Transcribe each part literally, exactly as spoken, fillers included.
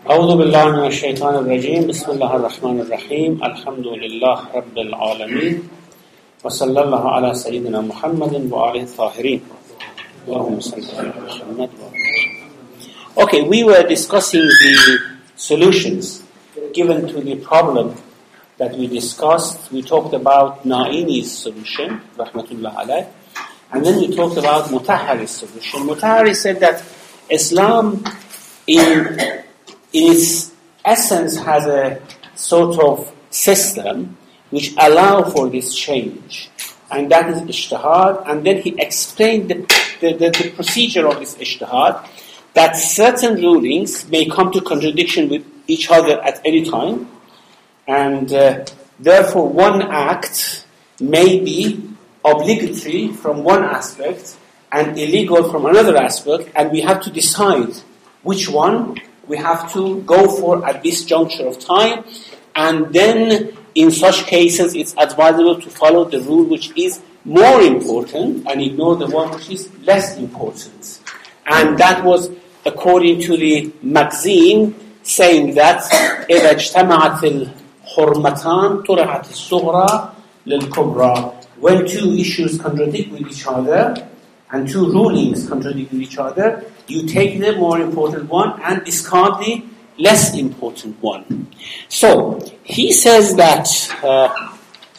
أعوذ بالله من الشيطان الرجيم بسم الله الرحمن الرحيم الحمد لله رب العالمين وصلى الله على سيدنا محمد وآله الطاهرين اللهم صل على محمد. Okay, we were discussing the solutions given to the problem that we discussed. We talked about Naini's solution, rahmatullah alayh, and then we talked about Mutahhari's solution. Mutahhari said that Islam in in its essence has a sort of system which allow for this change, and that is ijtihad. And then he explained the, the, the, the procedure of this ijtihad, that certain rulings may come to contradiction with each other at any time, and uh, therefore one act may be obligatory from one aspect and illegal from another aspect, and we have to decide which one we have to go for at this juncture of time. And then in such cases it's advisable to follow the rule which is more important and ignore the one which is less important. And that was according to the Magazine, saying that إِذَا اجْتَمَعَتِ الْحُرْمَتَانِ طُرِحَتِ الصُّغْرَى لِلْكُبْرَى. When two issues contradict with each other, and two rulings contradict with each other, you take the more important one and discard the less important one. So, he says that uh,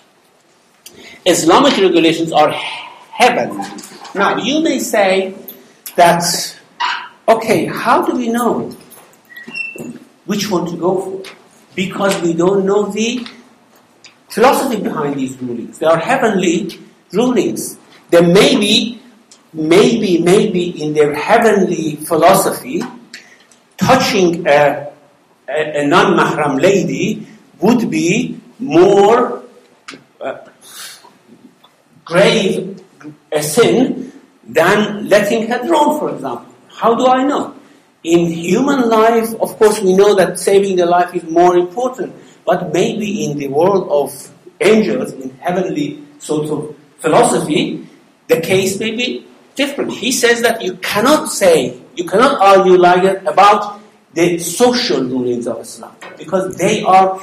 Islamic regulations are heavenly. Now, you may say that, okay, how do we know which one to go for? Because we don't know the philosophy behind these rulings. They are heavenly rulings. There may be Maybe, maybe in their heavenly philosophy, touching a, a, a non-mahram lady would be more uh, grave a sin than letting her drown, for example. How do I know? In human life, of course, we know that saving the life is more important, but maybe in the world of angels, in heavenly sort of philosophy, the case may be different. He says that you cannot say, you cannot argue like that about the social rulings of Islam, because they are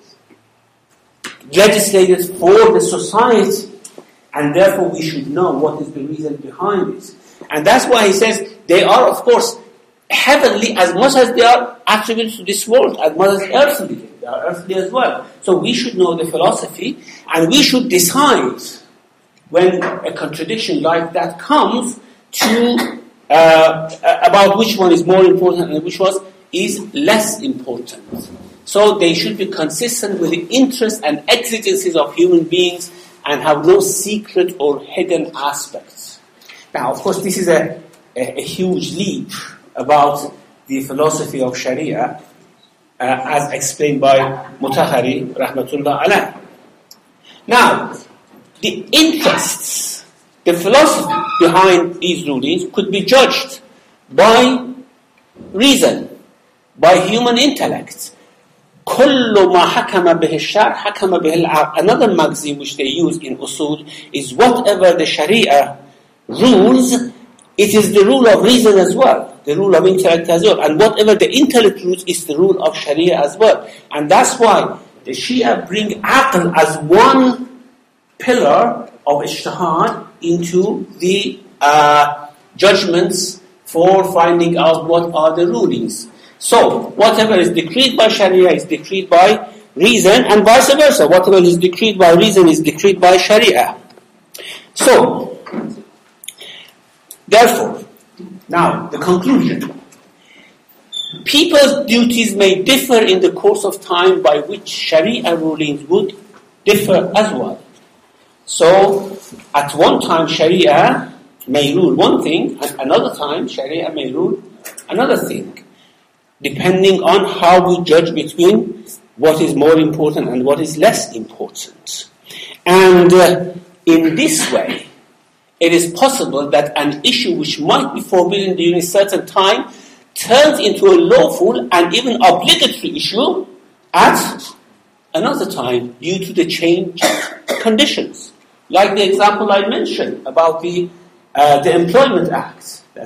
legislated for the society, and therefore we should know what is the reason behind it. And that's why he says they are, of course, heavenly as much as they are attributed to this world, as much as earthly. They are earthly as well. So we should know the philosophy, and we should decide when a contradiction like that comes to uh, about which one is more important and which one is less important. So they should be consistent with the interests and exigencies of human beings and have no secret or hidden aspects. Now, of course, this is a, a, a huge leap about the philosophy of Sharia, uh, as explained by Mutahhari, rahmatullah alayh. Now, the interests, the philosophy behind these rulings could be judged by reason, by human intellect. كُلُّ مَا حَكَمَ بِهِ الشَّرْعُ حَكَمَ بِهِ الْعَقْلُ. Another maxim which they use in usul is whatever the Sharia rules, it is the rule of reason as well, the rule of intellect as well. And whatever the intellect rules is the rule of Sharia as well. And that's why the Shia bring aql as one pillar of ijtihad into the uh, judgments for finding out what are the rulings. So, whatever is decreed by Sharia is decreed by reason, and vice versa. Whatever is decreed by reason is decreed by Sharia. So, therefore, now the conclusion. People's duties may differ in the course of time, by which Sharia rulings would differ as well. So, at one time Sharia may rule one thing, and another time Sharia may rule another thing, depending on how we judge between what is more important and what is less important. And uh, in this way, it is possible that an issue which might be forbidden during a certain time turns into a lawful and even obligatory issue at another time due to the changed conditions. Like the example I mentioned about the uh, the Employment Act. That's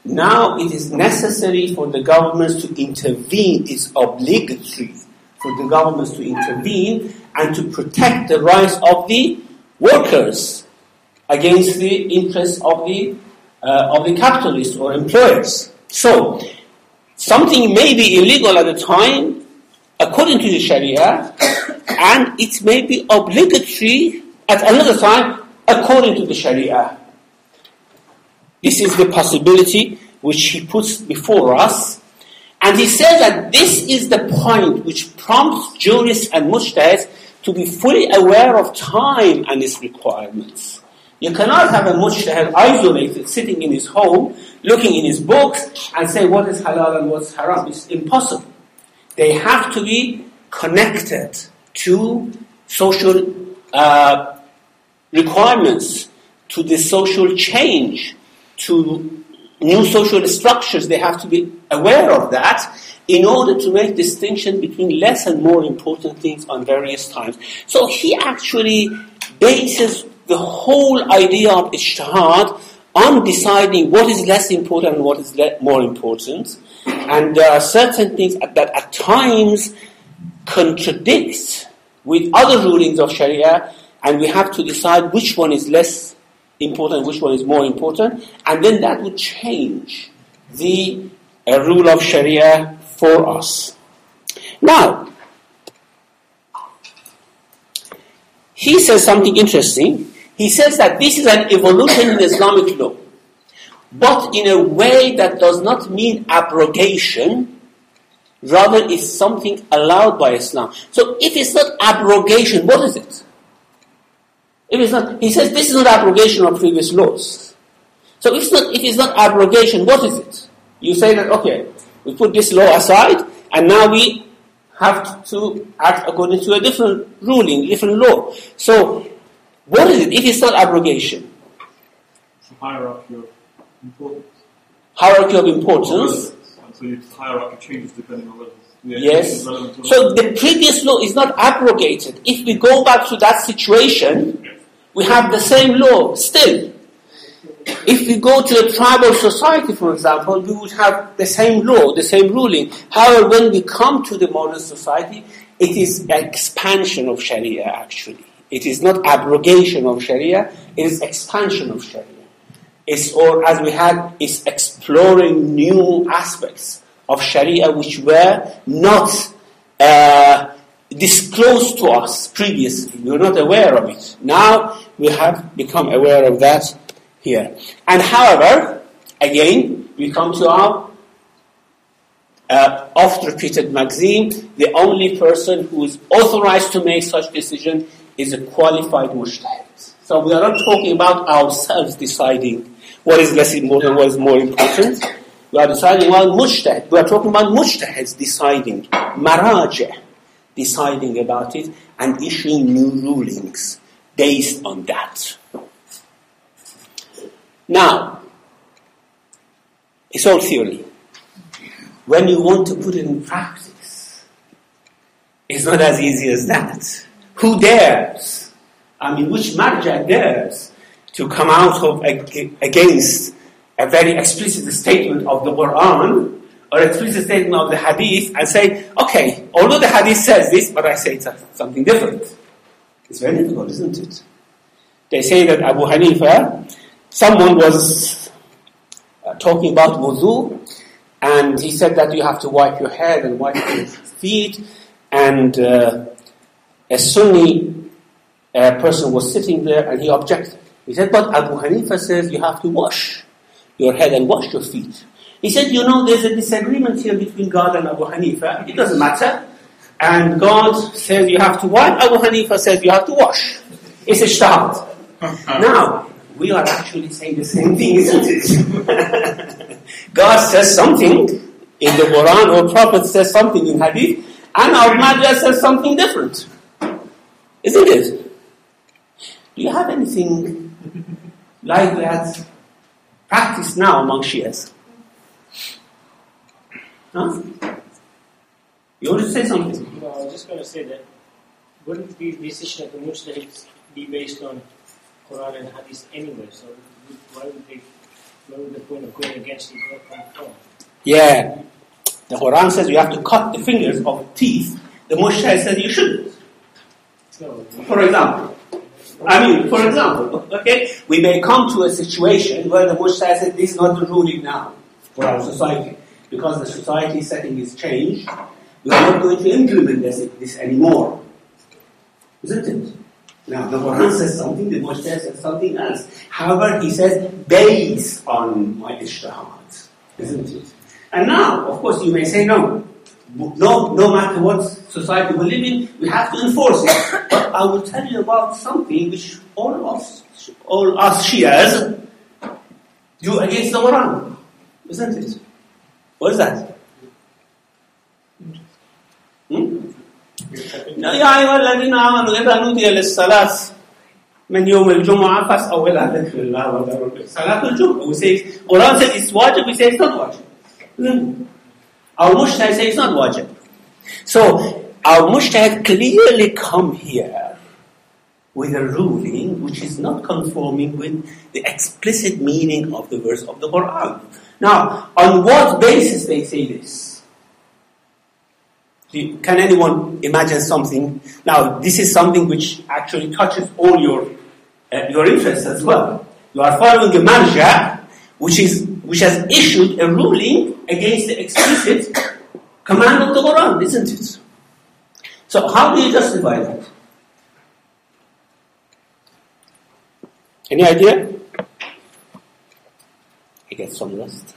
now it is necessary for the governments to intervene. It's obligatory for the governments to intervene and to protect the rights of the workers against the interests of the uh, of the capitalists or employers. So, something may be illegal at the time, according to the Sharia, and it may be obligatory at another time, according to the Sharia. This is the possibility which he puts before us. And he says that this is the point which prompts jurists and mujtahids to be fully aware of time and its requirements. You cannot have a mujtahid isolated, sitting in his home, looking in his books, and say what is halal and what is haram. It's impossible. They have to be connected to social uh, requirements, to the social change, to new social structures. They have to be aware of that in order to make distinction between less and more important things on various times. So he actually bases the whole idea of ijtihad on deciding what is less important and what is le- more important. And there are certain things that at times contradict with other rulings of Sharia, and we have to decide which one is less important, which one is more important, and then that would change the uh, rule of Sharia for us. Now, he says something interesting. He says that this is an evolution in Islamic law, but in a way that does not mean abrogation, rather is something allowed by Islam. So if it's not abrogation, what is it? If it's not, he says this is not abrogation of previous laws. So if it's not, if it's not abrogation, what is it? You say that, okay, we put this law aside, and now we have to act according to a different ruling, different law. So, what is it if it's not abrogation? It's a hierarchy of importance. Hierarchy of importance. And so its hierarchy changes depending on whether the yes. is relevant or So the previous law is not abrogated. If we go back to that situation, yes, we have the same law still. If we go to a tribal society, for example, we would have the same law, the same ruling. However, when we come to the modern society, it is an expansion of Sharia, actually. It is not abrogation of Sharia, it is expansion of Sharia. It's, or as we had, it's exploring new aspects of Sharia which were not uh, disclosed to us previously. We were not aware of it. Now we have become aware of that here. And however, again, we come to our uh, oft-repeated maxim: the only person who is authorized to make such decision is a qualified mujtahid. So we are not talking about ourselves deciding what is less important, what is more important. We are deciding about mujtahid. We are talking about mujtahids deciding, marajah deciding about it and issuing new rulings based on that. Now, it's all theory. When you want to put it in practice, it's not as easy as that. Who dares? I mean, which marja dares to come out of against a very explicit statement of the Quran or explicit statement of the Hadith and say, okay, although the Hadith says this, but I say it's something different. It's very difficult, isn't it? They say that Abu Hanifa, someone was uh, talking about wudu, and he said that you have to wipe your head and wipe your feet, and uh, a Sunni uh, person was sitting there and he objected. He said, but Abu Hanifa says you have to wash your head and wash your feet. He said, you know, there's a disagreement here between God and Abu Hanifa. It doesn't matter. And God says you have to wipe. Abu Hanifa says you have to wash. It's a ijtihad. Now, we are actually saying the same thing, isn't it? God says something in the Quran, or Prophet says something in Hadith, and our Madhya says something different. Isn't it? Do you have anything like that practiced now among Shias? Huh? You want to say something? No, I was just going to say that wouldn't the decision of the Mujtahids be based on Quran and Hadith anyway? So why would they Where would the point of going against the God come from? Yeah. The Quran says you have to cut the fingers of teeth. The Mujtahid says you shouldn't. No. For example. I mean, for example, okay, we may come to a situation where the Mujtahid says this is not the ruling now for our society. Because the society setting is changed, we are not going to implement this, this anymore. Isn't it? Now, the Quran says something, the Mujtahid says something else. However, he says, based on my ijtihad. Isn't it? And now, of course, you may say no. No, no matter what society we live in, we have to enforce it. But I will tell you about something which all of us, all us Shias do against the Quran. Isn't it? What is that? Hmm? يا أيها الذين آمنوا إذا نودي للصلاة من يوم الجمعة فاسعوا إلى ذكر الله وذروا البيع. صلاة الجمعة. We say Quran says it's wajib. We say it's not wajib. Hmm. Our Mujtahid says it's not wajib. So our Mujtahid clearly come here with a ruling which is not conforming with the explicit meaning of the verse of the Quran. Now, on what basis they say this? Can anyone imagine something? Now, this is something which actually touches all your uh, your interests as well. You are following a marja which is which has issued a ruling against the explicit command of the Quran, isn't it? So, how do you justify that? Any idea? I get some rest.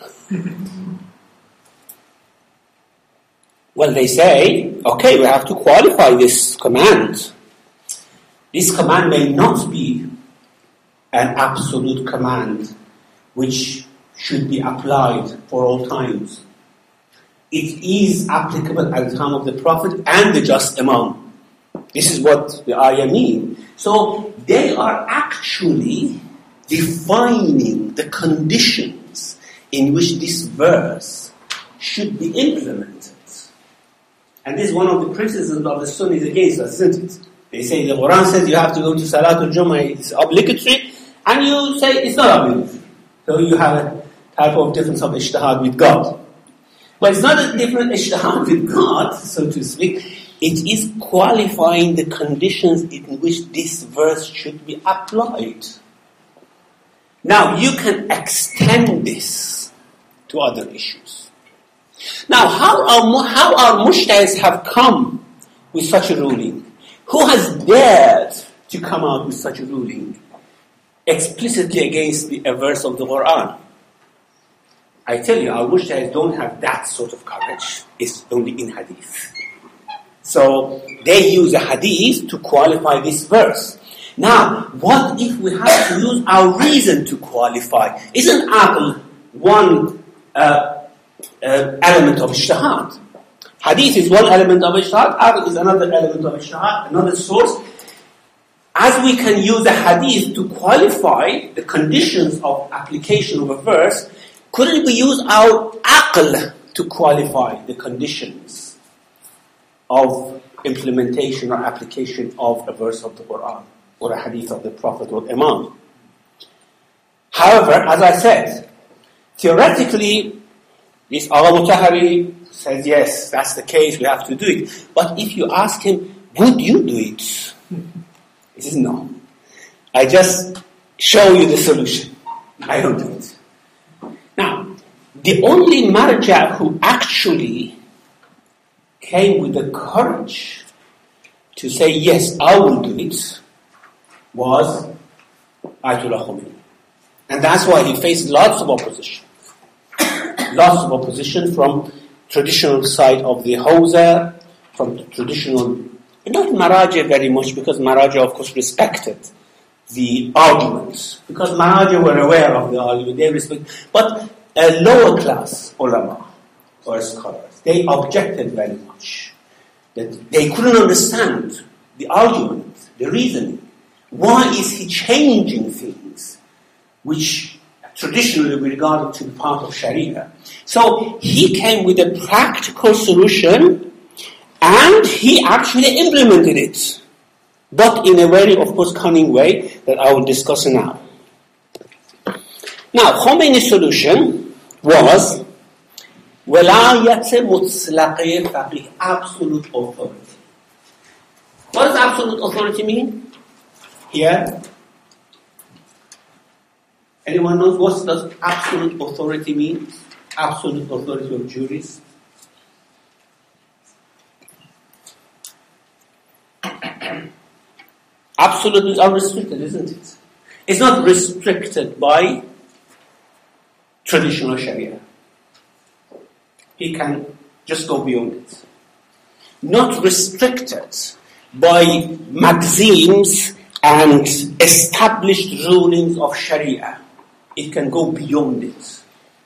Well, they say, okay, we have to qualify this command. This command may not be an absolute command which should be applied for all times. It is applicable at the time of the Prophet and the just Imam. This is what the ayah mean. So they are actually defining the conditions in which this verse should be implemented. And this is one of the criticisms of the Sunnis against us, isn't it? They say the Quran says you have to go to Salatul Jummah, it's obligatory, and you say it's not obligatory. So you have a type of difference of ijtihad with God. But it's not a different ijtihad with God, so to speak. It is qualifying the conditions in which this verse should be applied. Now, you can extend this to other issues. Now, how our, how our Mujtahids have come with such a ruling? Who has dared to come out with such a ruling explicitly against the, a verse of the Quran? I tell you, our Mujtahids don't have that sort of courage. It's only in hadith. So, they use a hadith to qualify this verse. Now, what if we have to use our reason to qualify? Isn't aql one uh, uh, element of ijtihad? Hadith is one element of ijtihad, aql is another element of ijtihad, another source. As we can use a hadith to qualify the conditions of application of a verse, couldn't we use our aql to qualify the conditions of implementation or application of a verse of the Quran or a hadith of the Prophet or Imam? However, as I said, theoretically, this Agha Mutahari says, yes, that's the case, we have to do it. But if you ask him, would you do it? He says, no. I just show you the solution. I don't do it. Now, the only marja who actually came with the courage to say, yes, I will do it, was Ayatollah Khomeini. And that's why he faced lots of opposition. Lots of opposition from traditional side of the Hawza, from the traditional, not Maraja very much, because Maraja, of course, respected the arguments. Because Maraja were aware of the argument, they respect. But a lower class ulama or scholars, they objected very much. That they couldn't understand the argument, the reasoning. Why is he changing things which traditionally we regarded to be part of Sharia? So he came with a practical solution and he actually implemented it. But in a very, of course, cunning way that I will discuss now. Now, Khomeini's solution was ولاية مطلقة فقيه, absolute authority. What does absolute authority mean? Here, anyone knows what does absolute authority mean? Absolute authority of jurists. Absolute is unrestricted, isn't it? It's not restricted by traditional Sharia. He can just go beyond it. Not restricted by maxims and established rulings of Sharia. It can go beyond it.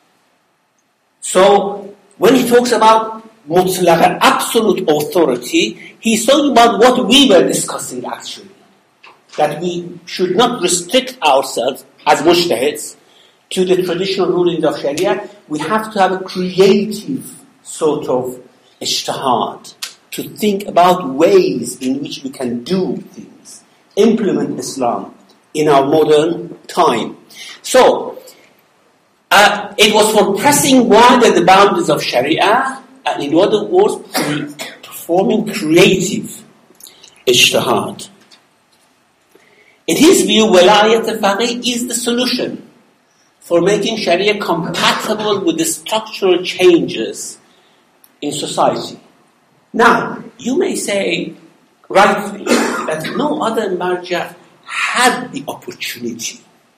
So, when he talks about mutlaq, absolute authority, he's talking about what we were discussing actually. That we should not restrict ourselves as mujtahids to the traditional rulings of Sharia. We have to have a creative sort of ijtihad to think about ways in which we can do things, implement Islam in our modern time. So, uh, it was for pressing wider the boundaries of Sharia, and in other words, performing creative ijtihad. In his view, Walayat al-Faqih is the solution for making Sharia compatible with the structural changes in society. Now, you may say, rightly, that no other marja had the opportunity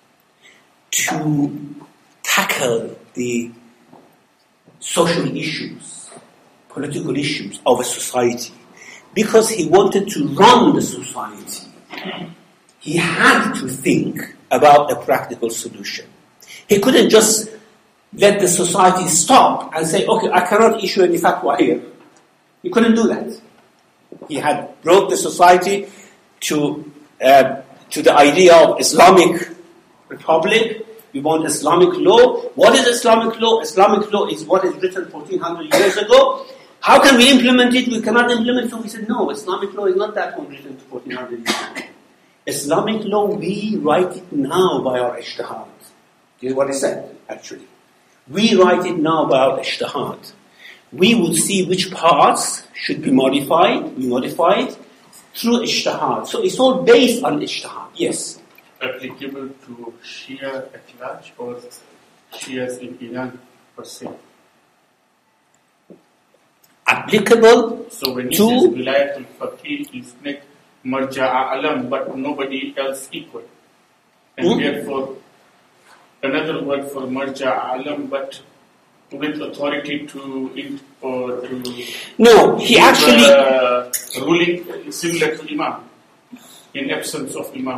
to tackle the social issues, political issues of a society, because he wanted to run the society. He had to think about a practical solution. He couldn't just let the society stop and say, okay, I cannot issue any fatwa here. He couldn't do that. He had brought the society to uh, to the idea of Islamic Republic. We want Islamic law. What is Islamic law? Islamic law is what is written fourteen hundred years ago. How can we implement it? We cannot implement it. So we said, no, Islamic law is not that one written fourteen hundred years ago. Islamic law, we write it now by our ijtihad. This is what he said, actually. We write it now by our ijtihad. We would see which parts should be modified, we modify it through ijtihad. So it's all based on ijtihad, yes. Applicable to Shia at large or Shias in Iran per se? Applicable so when he to... says Wilayat al-Faqih is not Marja'a alam, but nobody else equal. And hmm? therefore, another word for Marja'a alam, but with authority to in, or to no, he actually uh, ruling similar to Imam in absence of Imam.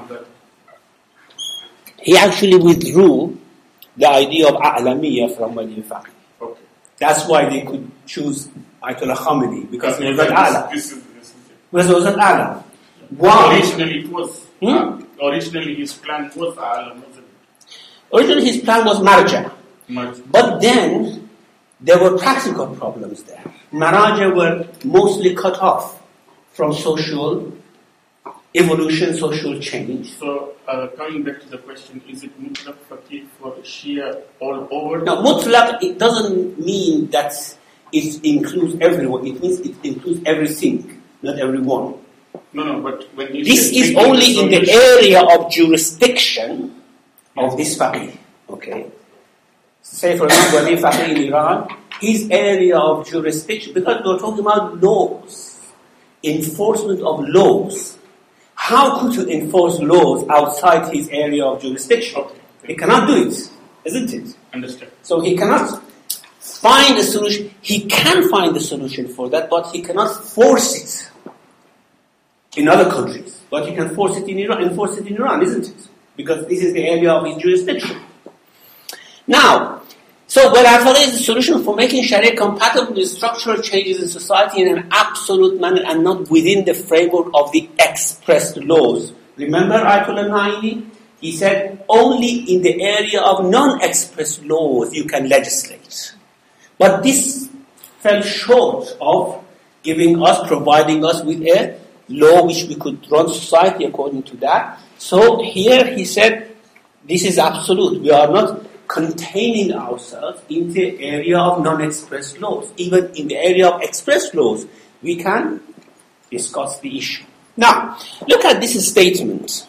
He actually withdrew the idea of A'lamiyya from Wali Faqih. Okay. That's why they could choose Ayatollah Khamenei, because he was an A'la. This is, this is because he was an A'la. Why? Originally it was. Hmm? Uh, originally his plan was A'la, wasn't it? Originally his plan was Marja. Marja. But then there were practical problems there. Maraja were mostly cut off from social evolution, social change. So, uh, coming back to the question, is it mutlaq faqih for Shia all over? Now, mutlaq, it doesn't mean that it includes everyone. It means it includes everything, not everyone. No, no, but when you this is only in the area of jurisdiction of this faqih. Okay. Say, for example, Wali Faqih in Iran, his area of jurisdiction, because we're talking about laws, enforcement of laws. How could you enforce laws outside his area of jurisdiction? Okay. He cannot do it, isn't it? Understand. So he cannot find a solution. He can find a solution for that, but he cannot force it in other countries. But he can force it in Iran, enforce it in Iran, isn't it? Because this is the area of his jurisdiction. Now, so Walayat is the solution for making Sharia compatible with structural changes in society in an absolute manner and not within the framework of the expressed laws. Remember Ayatollah Naini? He said, only in the area of non-expressed laws you can legislate. But this fell short of giving us, providing us with a law which we could run society according to that. So here he said, this is absolute. We are not containing ourselves in the area of non-express laws. Even in the area of express laws, we can discuss the issue. Now, look at this statement.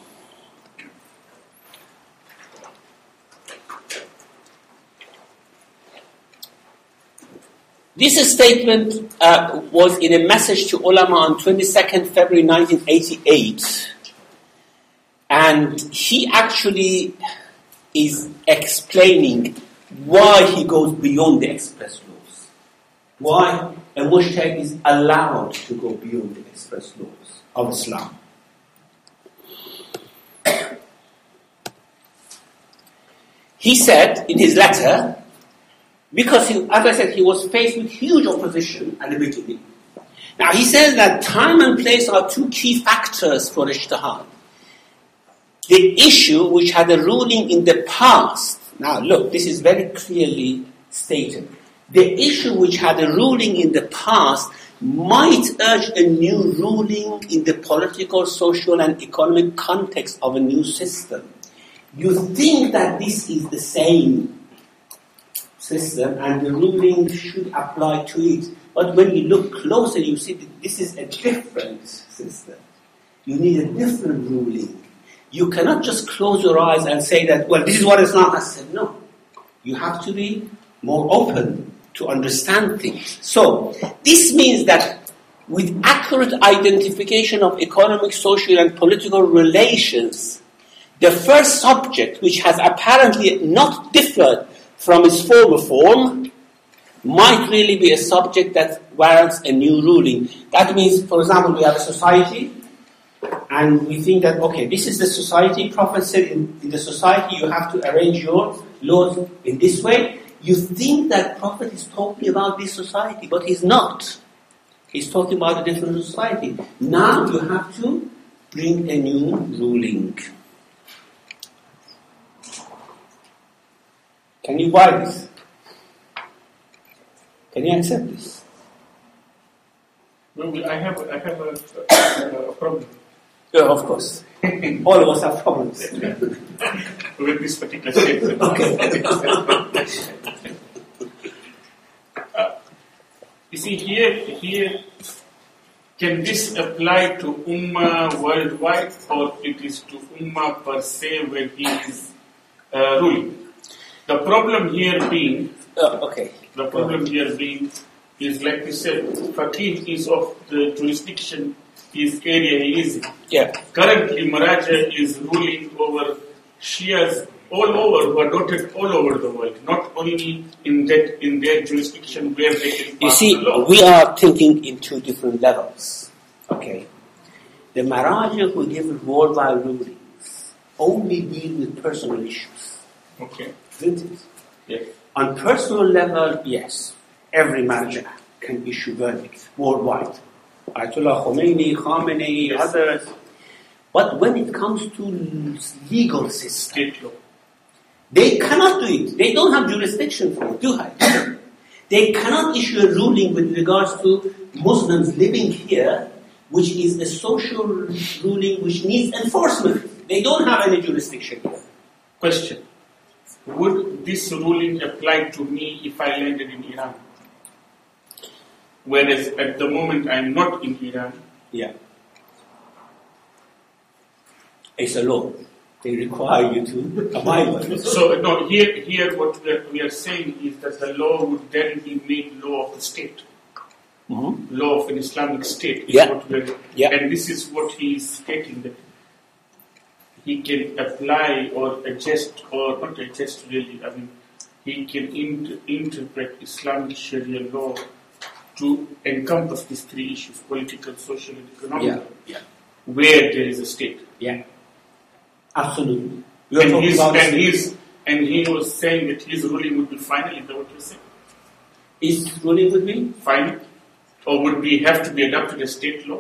This statement uh, was in a message to ulama on twenty-second of February nineteen eighty-eight. And he actually is explaining why he goes beyond the express laws. Why a mujtahid is allowed to go beyond the express laws of Islam. He said in his letter, because, he, as I said, he was faced with huge opposition at the beginning. Now, he says that time and place are two key factors for ijtihad. The issue which had a ruling in the past, now look, this is very clearly stated. The issue which had a ruling in the past might urge a new ruling in the political, social, and economic context of a new system. You think that this is the same system and the ruling should apply to it. But when you look closer, you see that this is a different system. You need a different ruling. You cannot just close your eyes and say that, well, this is what Islam has said. No. You have to be more open to understand things. So, this means that with accurate identification of economic, social, and political relations, the first subject, which has apparently not differed from its former form, might really be a subject that warrants a new ruling. That means, for example, we have a society, and we think that, okay, this is the society. Prophet said in, in the society you have to arrange your laws in this way. You think that Prophet is talking about this society, but he's not. He's talking about a different society. Now you have to bring a new ruling. Can you buy this? Can you accept this? Well, I have, I have a, a problem. Yeah, of course. All of us have problems. With this particular statement. Okay. uh, you see, here, here, can this apply to Ummah worldwide, or it is to Ummah per se where he is uh, ruling? The problem here being, uh, okay. the problem here being is, like you said, Faqih is of the jurisdiction, his area he is in. Yeah. Currently, Maraja is ruling over Shias all over, who are dotted all over the world, not only in that in their jurisdiction where they can pass You see, the law. we are thinking in two different levels. Okay. The Maraja who give worldwide rulings only deal with personal issues. Okay. Isn't it? Yes. On personal level, yes, every Maraja can issue verdicts worldwide. Ayatollah Khomeini, Khamenei, Yes. others. But when it comes to legal system, State law. they cannot do it. They don't have jurisdiction for it, do they? They cannot issue a ruling with regards to Muslims living here, which is a social ruling which needs enforcement. They don't have any jurisdiction here. Question. Would this ruling apply to me if I landed in Iran? Whereas at the moment I am not in Iran. Yeah. It's a law. They require you to abide by it. So, no, here, here what we are, we are saying is that the law would then be made law of the state. Mm-hmm. Law of an Islamic state. Is Yeah. what we are, Yeah. And this is what he is stating, that he can apply or adjust, or not adjust really, I mean, he can in, interpret Islamic Sharia law to encompass these three issues, political, social, and economic, Yeah. Yeah. where there is a state. Yeah. Absolutely. We are And, talking his, about and, his, and he was saying that his ruling would be final, is that what you're saying? is ruling with me? Final? Or would be have to be adopted as state law?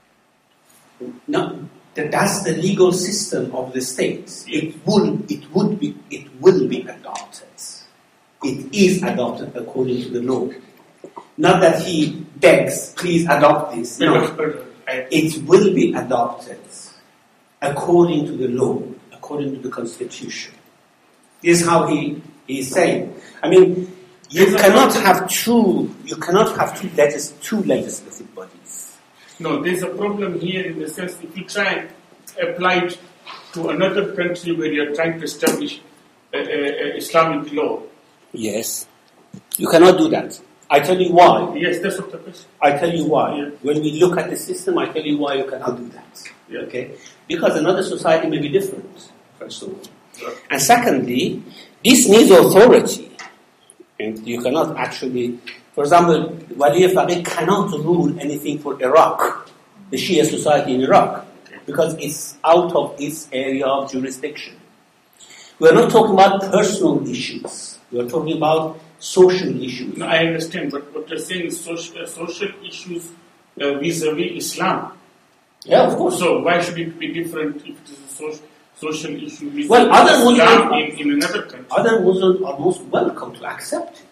No. That that's the legal system of the states. Yeah. It will it would be it will be adopted. It is adopted according to the law. Not that he begs, please adopt this. No. I- It will be adopted according to the law, according to the constitution. This is how he is saying. I mean, you There's a cannot problem. have two. You cannot have two legis- two legislative bodies. No, there's a problem here in the sense if you try and apply it to another country where you're trying to establish a, a, a Islamic law. Yes, you cannot do that. I tell you why. Yes, that's what the question. I tell you why. Yeah. When we look at the system, I tell you why you cannot do that. Yeah. Okay? Because another society may be different, first of all. Yeah. And secondly, this needs authority. And you cannot actually, for example, Wali Faqih cannot rule anything for Iraq, the Shia society in Iraq, because it's out of its area of jurisdiction. We are not talking about personal issues. We are talking about social issues. No, I understand, but what you're saying is social, uh, social issues uh, vis-a-vis Islam. Yeah, of course. So why should it be different if it is a social, social issue vis-a-vis Well, other Islam Muslims- in, in another country? Other Muslims are most welcome to accept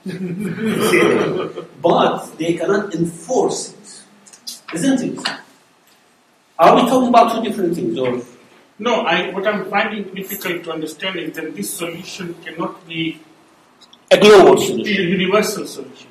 it. But they cannot enforce it. Isn't it? Are we talking about two different things? Or No, I, what I'm finding difficult to understand is that this solution cannot be a global a solution? universal solution.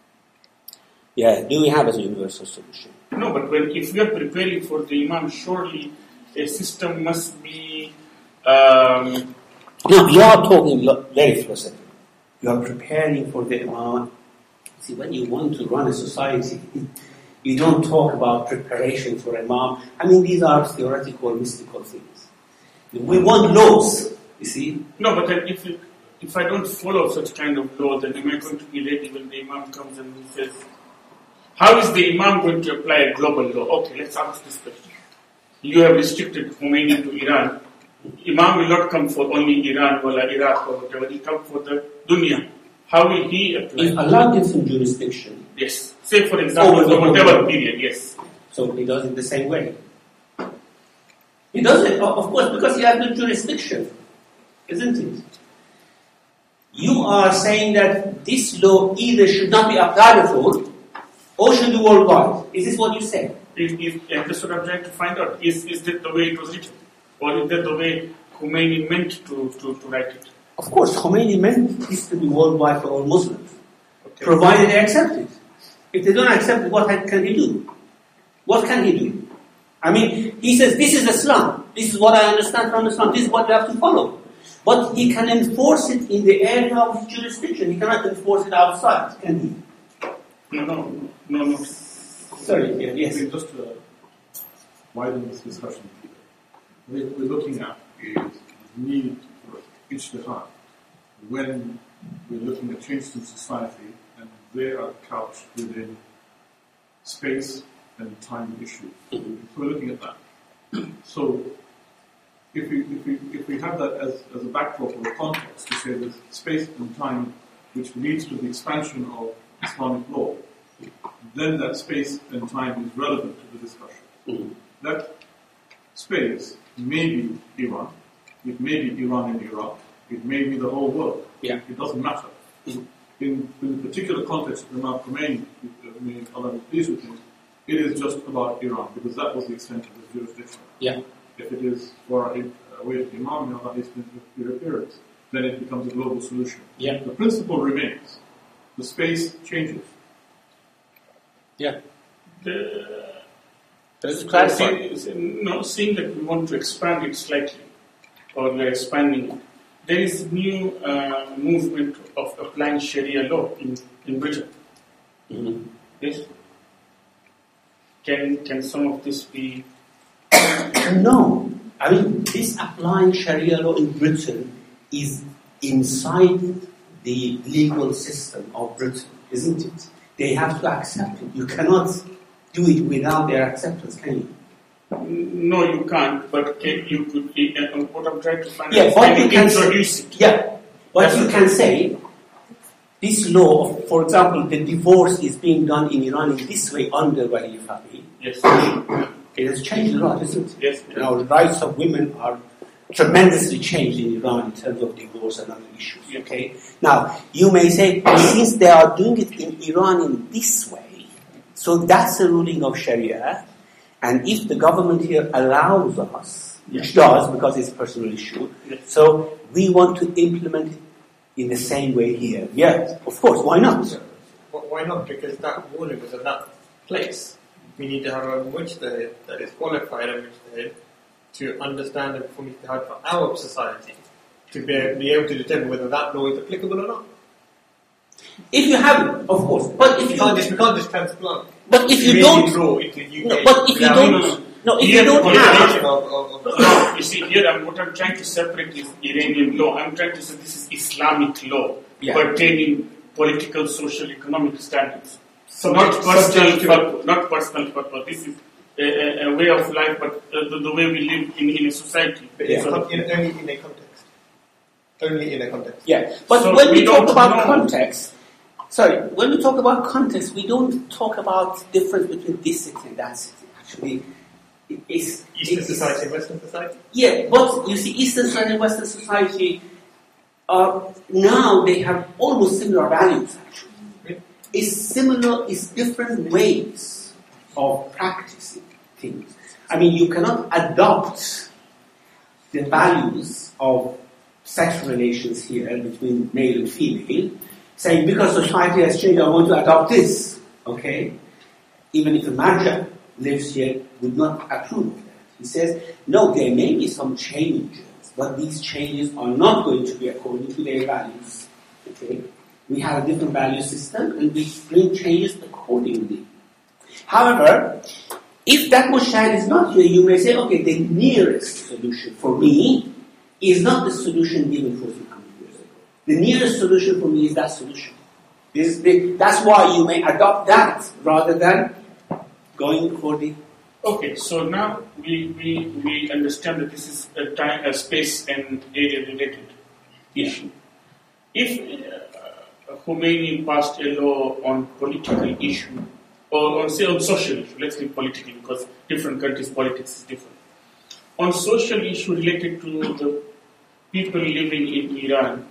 Yeah, do we have a universal solution? No, but when if we are preparing for the Imam, surely a system must be. Um, No, you are talking lo- very philosophically. You are preparing for the Imam. See, when you want to run a society, you don't talk about preparation for Imam. I mean, these are theoretical, mystical things. We want laws, you see. no, but then if it, if I don't follow such kind of law, then am I going to be ready when the Imam comes and he says, "How is the Imam going to apply a global law?" Okay, let's ask this question. You have restricted Khomeini to Iran. Imam will not come for only Iran or Iraq or whatever. He come for the dunya. How will he apply? If Allah gives him jurisdiction, Yes. Say for example, Over the for whatever whole- period. Yes. so he does it the same way. He does it, of course, because he has the jurisdiction, isn't it? You are saying that this law either should not be applied at all, or should be worldwide. Is this what you say? Is, is, and that's what I'm trying to find out. Is, is that the way it was written? Or is that the way Khomeini meant to, to, to write it? Of course, Khomeini meant this to be worldwide for all Muslims, Okay. provided they accept it. If they don't accept it, what can he do? What can he do? I mean, he says, this is Islam. This is what I understand from Islam. This is what we have to follow. But he can enforce it in the area of his jurisdiction. He cannot enforce it outside, can he? No, no, no, no. Sorry, yeah, yes. Okay, just to widen this discussion, what we're looking at is the need for ijtihad when we're looking at changes in society and they are couched within space and time issues. So we're looking at that. So if we if we if we have that as, as a backdrop or a context to say there's space and time which leads to the expansion of Islamic law, then that space and time is relevant to the discussion. Mm. That space may be Iran, it may be Iran and Iraq, it may be the whole world. Yeah. It doesn't matter. Mm. In, in the particular context of Imam Khomeini, may Allah be pleased with him, it is just about Iran, because that was the extent of his jurisdiction. Yeah. If it is for a, a way of Imam, may Allah be pleased with your appearance, then it becomes a global solution. Yeah. The principle remains. The space changes. Yeah. The, Does it clarify? see- no, seeing that we want to expand it slightly, or we're expanding it, there is new uh, movement of applying Sharia law in, in Britain. Mhm. Yes. Can can some of this be? No. I mean, this applying Sharia law in Britain is inside the legal system of Britain, isn't it? They have to accept it. You cannot do it without their acceptance, can you? No, you can't. But can, you could. Uh, what I'm trying to find Yeah, out is what can you you can introduce say, it. yeah, what you can say, this law, of, for example, the divorce is being done in Iran in this way under Wali Faqih. Yes. It has changed a lot, isn't it? Yes. Now, the rights of women are tremendously changed in Iran in terms of divorce and other issues. Okay. Now, you may say, since they are doing it in Iran in this way, so that's a ruling of Sharia, and if the government here allows us, which does because it's a personal issue. Yes. So we want to implement it in the same way here. Yes, of course. Why not? Yeah. Why not? Because that ruling is in that place. We need to have a mujtahid that is qualified a mujtahid to understand and perform ijtihad for our society, to be, be able to determine whether that law is applicable or not. If you have, of course, but if We you can't just, we can't just transplant but if you Iranian don't, law into U K. no, but if you without don't, no, if you Here, don't here, have, Of, of, of, No, you see, here I'm, what I'm trying to separate is Iranian law. I'm trying to say this is Islamic law Yeah. pertaining political, social, economic standards. So Subject- not personal, subject to- fatwa, not personal fatwa. This is a, a, a way of life, but uh, the, the way we live in, in a society. but in, So- in, only in a context. Only in a context. yeah. But So when we, we talk don't about know. context, sorry, when we talk about context, we don't talk about difference between this city and that city. Actually, it is Eastern it is- society and Western society. Yeah, but you see, Eastern society and Western society, uh, now they have almost similar values, actually. It's similar, it's different ways of practicing things. I mean, you cannot adopt the values of sex relations here between male and female, saying because society has changed, I want to adopt this, okay? Even if a marja lives here, would not approve of that. He says, no, there may be some changes, but these changes are not going to be according to their values. Okay? We have a different value system, and we bring changes accordingly. However, if that mujtahid is not here, you may say, okay, the nearest solution for me is not the solution given fourteen hundred years ago. The nearest solution for me is that solution. This, the, that's why you may adopt that rather than going for the... Okay, so now we, we, we understand that this is a time, a space and area related issue. If uh, Khomeini passed a law on political issue, or on say on social issue, let's say political because different countries' politics is different. On social issue related to the people living in Iran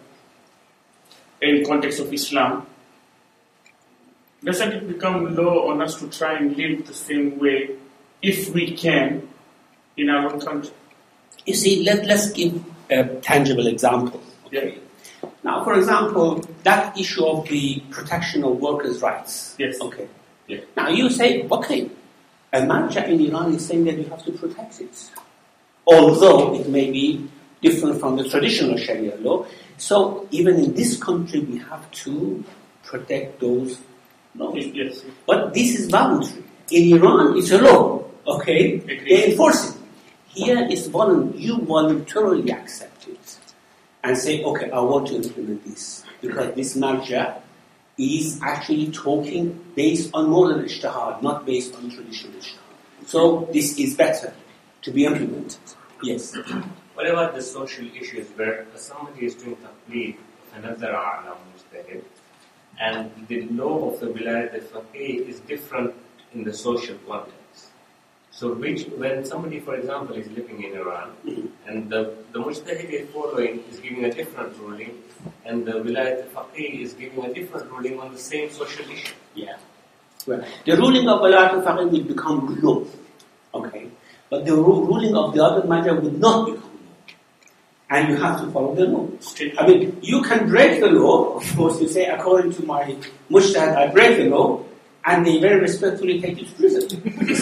in context of Islam, doesn't it become law on us to try and live the same way if we can in our own country? You see, let, let's give a tangible example. Okay? Now, for example, that issue of the protection of workers' rights. Yes. Okay. Yeah. Now, you say, okay, a marja in Iran is saying that you have to protect it. Although it may be different from the traditional Sharia law. So, even in this country, we have to protect those laws. Yes. But this is voluntary. In Iran, it's a law. Okay? Agreed. They enforce it. Here, it's voluntary. You voluntarily accept it. And say, okay, I want to implement this. Because this marja is actually talking based on modern ijtihad, not based on traditional ijtihad. So, this is better to be implemented. Yes. What about the social issues where somebody is doing taqleed of another a'lam mujtahid, and the law of the wilayat al-faqih is different in the social context? So which, when somebody, for example, is living in Iran, and the, the mujtahid is following, is giving a different ruling, and the wilayat al-faqih is giving a different ruling on the same social issue. Yeah. Well, the ruling of Walayat al-Faqih will become law. Okay. But the ru- ruling of the other matter would not become law. And you have to follow the law. I mean, you can break the law. Of course, you say, according to my mujtahid, I break the law, and they very respectfully take you to prison.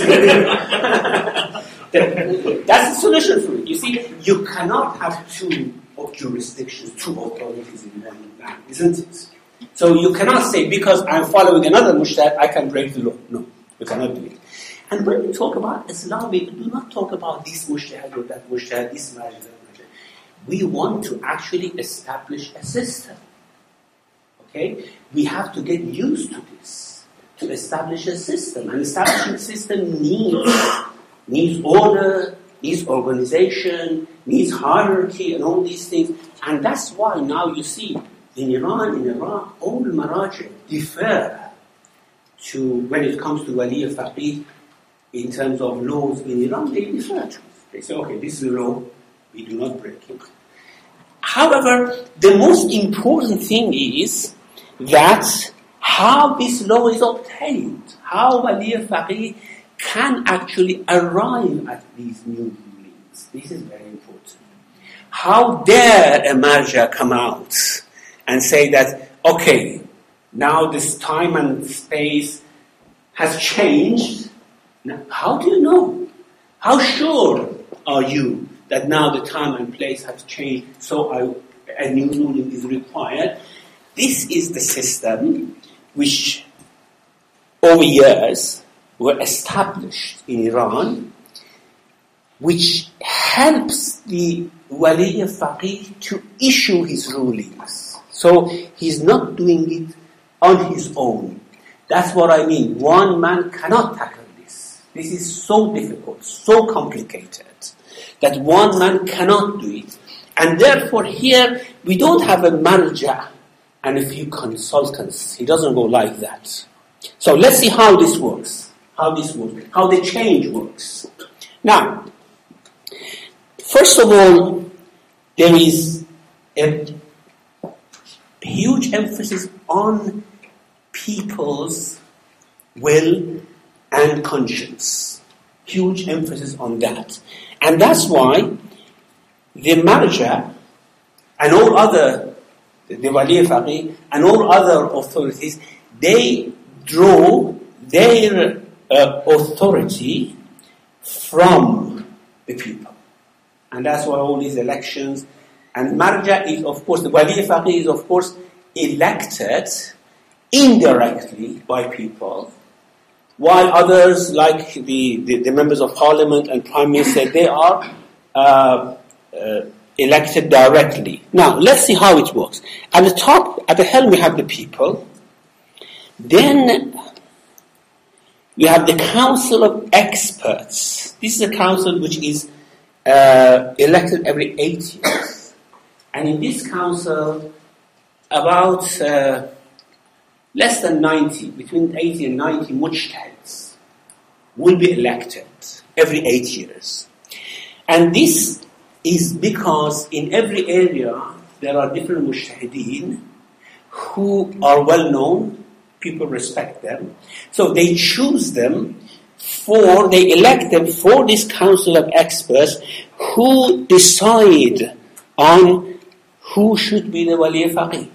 That's the solution for it. You see, you cannot have two jurisdictions, two authorities in one land, isn't it? So you cannot say, because I'm following another mujtahid, I can break the law. No, you cannot do it. And when we talk about Islam, we do not talk about this mujtahid or that mujtahid, this marriage, that marriage. We want to actually establish a system. Okay? We have to get used to this, to establish a system. And establishing a system needs, needs order, needs organization, needs hierarchy, and all these things. And that's why now you see, in Iran, in Iraq, all the maraji differ to, when it comes to wali al-faqih, in terms of laws in Iran, they differ to it. They say, okay, this is a law, we do not break it. However, the most important thing is that how this law is obtained, how wali al-faqih can actually arrive at these new rulings. trustees. This is very important. How dare a marja come out and say that, okay, now this time and space has changed. Now, how do you know? How sure are you that now the time and place has changed, so I, a new ruling is required? This is the system which over years were established in Iran, which helps the Wali Faqih to issue his rulings. So he's not doing it on his own. That's what I mean. One man cannot tackle this. This is so difficult, so complicated, that one man cannot do it. And therefore here, we don't have a marja and a few consultants. He doesn't go like that. So let's see how this works. How this works. How the change works. Now, first of all, there is a huge emphasis on people's will and conscience. Huge emphasis on that. And that's why the marja and all other, the Wali Faqih and all other authorities, they draw their uh, authority from the people. And that's why all these elections, and marja is of course, the Wali Faqih is of course elected indirectly by people, while others like the, the, the members of parliament and prime minister, they are uh, uh, elected directly. Now, let's see how it works. At the top, at the helm, we have the people. Then we have the council of experts. This is a council which is uh, elected every eight years. And in this council, about uh, less than ninety, between eighty and ninety mujtahids will be elected every eight years. And this is because in every area there are different mujtahideen who are well known, people respect them. So they choose them for, they elect them for this council of experts who decide on who should be the Wali Faqih.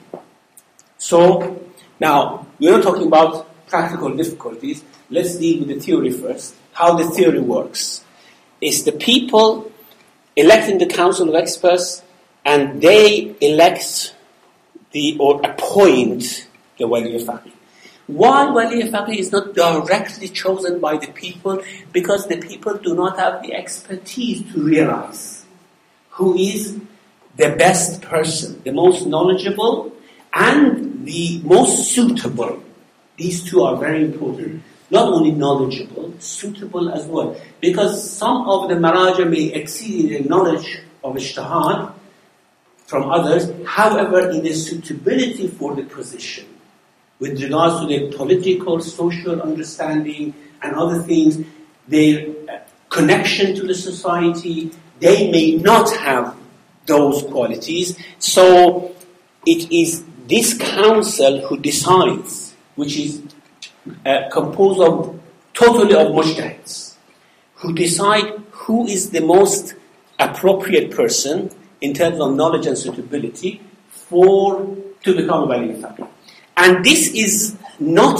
So, now, we're not talking about practical difficulties. Let's deal with the theory first. How the theory works is the people electing the council of experts, and they elect the or appoint the Wali Faqih. Why Wali Faqih is not directly chosen by the people? Because the people do not have the expertise to realize who is the best person, the most knowledgeable, and the most suitable. These two are very important. Not only knowledgeable, suitable as well. Because some of the maraja may exceed in the knowledge of ijtihad from others, however, in the suitability for the position, with regards to their political, social understanding and other things, their connection to the society, they may not have those qualities. So it is this council who decides, which is uh, composed of totally of mujtahids, who decide who is the most appropriate person in terms of knowledge and suitability for to become a Wali Faqih. And this is not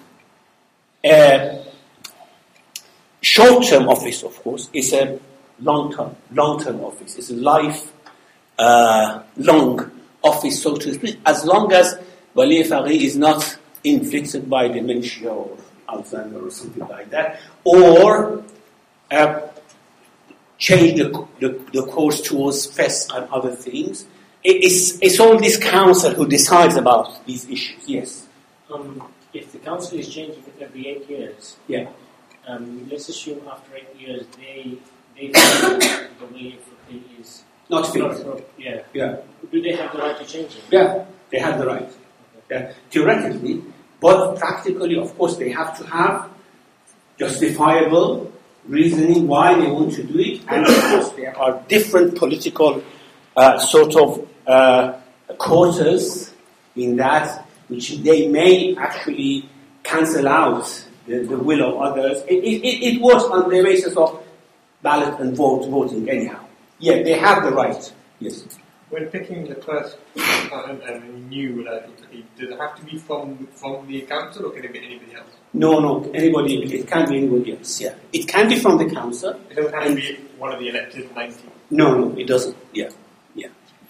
a short-term office, of course. It's a long-term, long-term office. It's a life uh, long office, so to speak, as long as Wali Faqih is not inflicted by dementia or Alzheimer or something like that, or uh, change the, the, the course towards fest and other things. It, it's, it's all this council who decides about these issues. Yes? Um, if the council is changing it every eight years, yeah. um, let's assume after eight years they they feel the Wali Faqih is Not fit. Not, yeah. Yeah. Do they have the right to change it? Yeah, they have the right. Yeah. Theoretically, but practically, of course, they have to have justifiable reasoning why they want to do it. And of course, there are different political uh, sort of uh, quarters in that, which they may actually cancel out the, the will of others. It, it, it works on the basis of ballot and vote voting anyhow. Yeah, they have the right. Yes. When picking the first uh, and, and new Wilayat al-Faqih, does it have to be from from the council or can it be anybody else? No, no, anybody, it can be anybody else, yeah. It can be from the council. It doesn't have to be one of the elected ninety. No, no, it doesn't, yeah, yeah.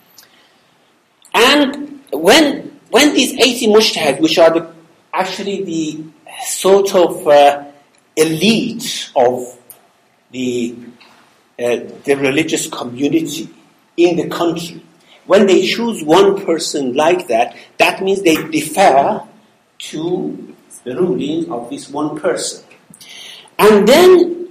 And when when these eighty mujtahid, which are the, actually the sort of uh, elite of the uh, the religious community in the country, when they choose one person like that, that means they defer to the ruling of this one person. And then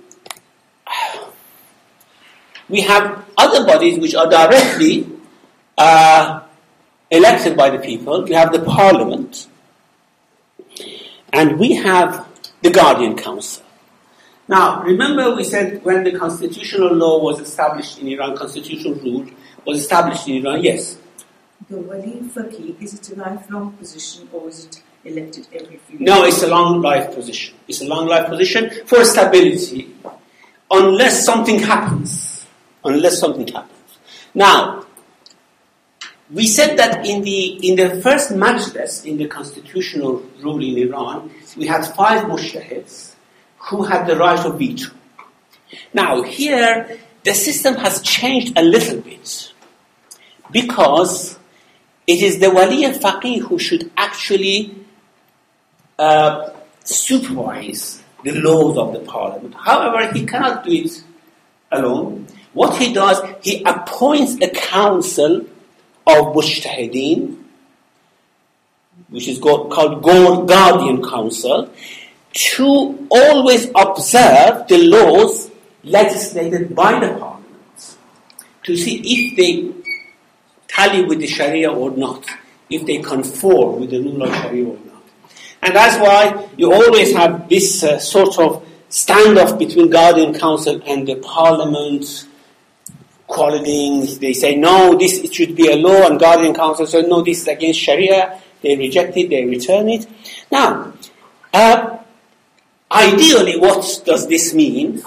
we have other bodies which are directly uh, elected by the people. We have the parliament, and we have the Guardian Council. Now, remember we said when the constitutional law was established in Iran, constitutional rule was established in Iran, yes. The Wali Faqih, is it a lifelong position or is it elected every few years? No, it's a long life position. It's a long life position for stability, unless something happens. Unless something happens. Now, we said that in the in the first majlis, in the constitutional rule in Iran, we had five mujtahids who had the right of veto. Now, here, the system has changed a little bit because it is the Wali al-Faqih who should actually uh, supervise the laws of the parliament. However, he cannot do it alone. What he does, he appoints a council of mujtahideen, which is called Guardian Council, to always observe the laws legislated by the parliament, to see if they tally with the Sharia or not, if they conform with the rule of Sharia or not. And that's why you always have this uh, sort of standoff between Guardian Council and the parliament, quarreling. They say, no, this it should be a law, and Guardian Council says, no, this is against Sharia. They reject it, they return it. Now, uh, ideally, what does this mean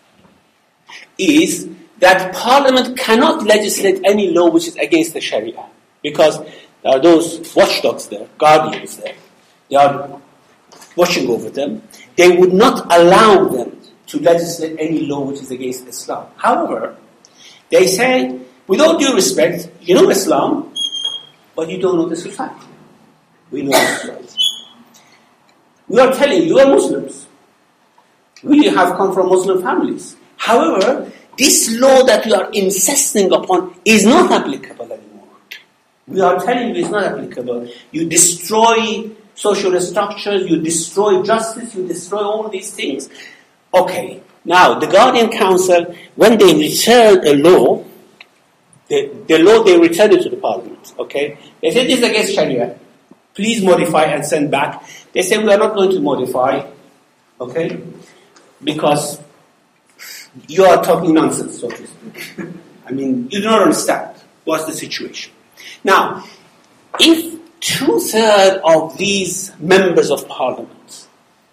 is that Parliament cannot legislate any law which is against the Sharia, because there are those watchdogs there, guardians there. They are watching over them. They would not allow them to legislate any law which is against Islam. However, they say, with all due respect, you know Islam, but you don't know the society. We know the society. We are telling you, you are Muslims. We have come from Muslim families. However, this law that you are insisting upon is not applicable anymore. We are telling you it's not applicable. You destroy social structures, you destroy justice, you destroy all these things. Okay, now the Guardian Council, when they return a law, the, the law they return it to the Parliament, okay? They say this is against Sharia. Please modify and send back. They say we are not going to modify, okay? Because you are talking nonsense, so to speak. I mean, you do not understand what's the situation. Now, if two-thirds of these members of Parliament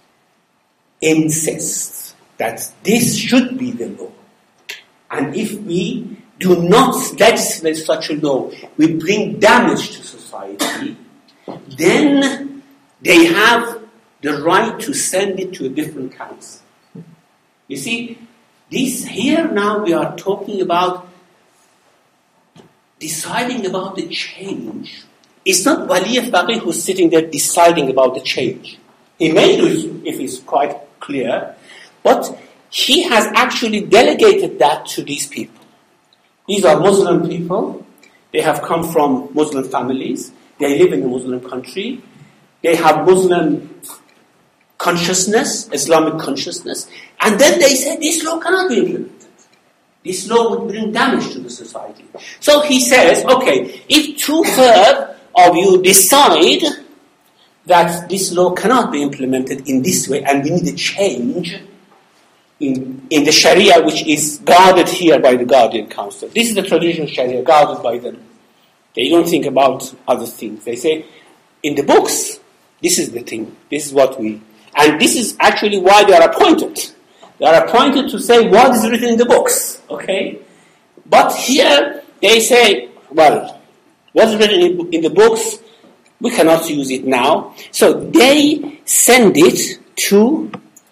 insist that this should be the law, and if we do not legislate such a law, we bring damage to society, then they have the right to send it to a different council. You see, this here now we are talking about deciding about the change. It's not Wali al-Faqih who's sitting there deciding about the change. He may do it if it's quite clear, but he has actually delegated that to these people. These are Muslim people. They have come from Muslim families. They live in a Muslim country. They have Muslim consciousness, Islamic consciousness. And then they say this law cannot be implemented. This law would bring damage to the society. So he says, okay, if two-thirds of you decide that this law cannot be implemented in this way and we need a change in, in the Sharia which is guarded here by the Guardian Council. This is the traditional Sharia guarded by them. They don't think about other things. They say, in the books, this is the thing. This is what we... And this is actually why they are appointed. They are appointed to say what is written in the books, okay? But here they say, well, what's written in, in the books, we cannot use it now. So they send it to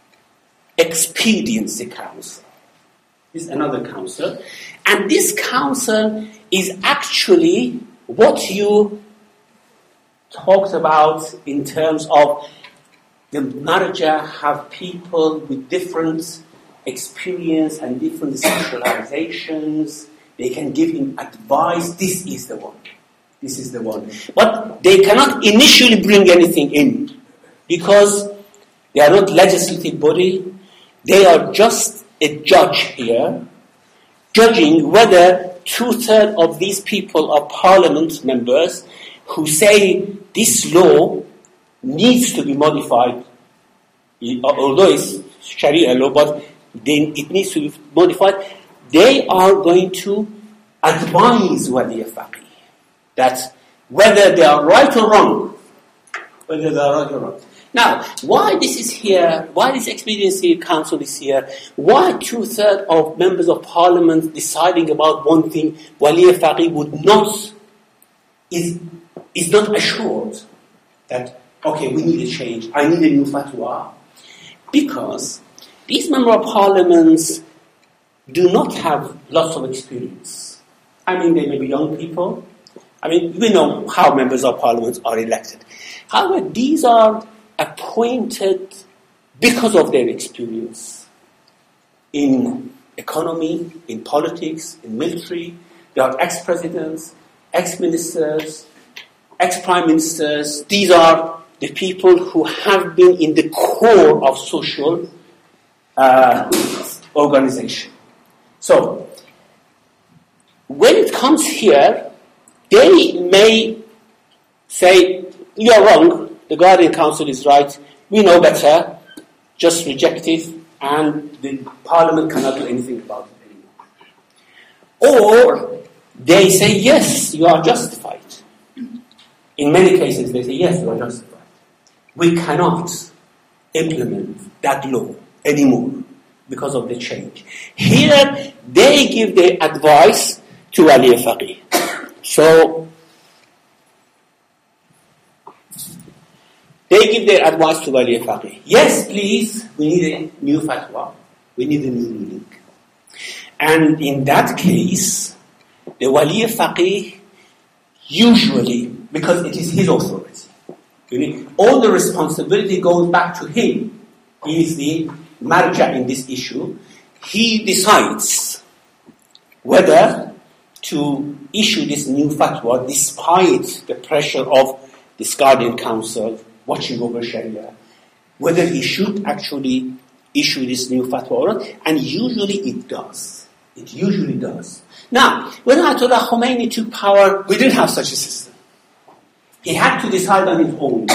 Expediency Council. This is another council. And this council is actually what you talked about in terms of the marja have people with different experience and different specializations. They can give him advice. This is the one. This is the one. But they cannot initially bring anything in because they are not legislative body. They are just a judge here, judging whether two-thirds of these people are parliament members who say this law needs to be modified, although it's Sharia law, but then it needs to be modified. They are going to advise Wali Faqih that whether they are right or wrong, whether they are right or wrong. Now, why this is here, why this Expediency Council is here, why two-thirds of members of parliament deciding about one thing, Wali Faqih would not, is, is not assured that, okay, we need a change, I need a new fatwa. Because these members of parliaments do not have lots of experience. I mean, they may be young people. I mean, we know how members of parliament are elected. However, these are appointed because of their experience in economy, in politics, in military. They are ex-presidents, ex-ministers, ex-prime ministers. These are the people who have been in the core of social uh, organization. So, when it comes here, they may say, you are wrong, the Guardian Council is right, we know better, just reject it, and the Parliament cannot do anything about it anymore. Or, they say, yes, you are justified. In many cases, they say, yes, you are justified. We cannot implement that law anymore because of the change. Here, they give their advice to Wali Faqih. So, they give their advice to Wali Faqih. Yes, please, we need a new fatwa. We need a new ruling. And in that case, the Wali Faqih usually, because it is his authority, all the responsibility goes back to him. He is the marja in this issue. He decides whether to issue this new fatwa despite the pressure of this Guardian Council watching over Sharia, whether he should actually issue this new fatwa or not, and usually it does. It usually does. Now, when Ayatollah Khomeini took power, we didn't have such a system. He had to decide on his own.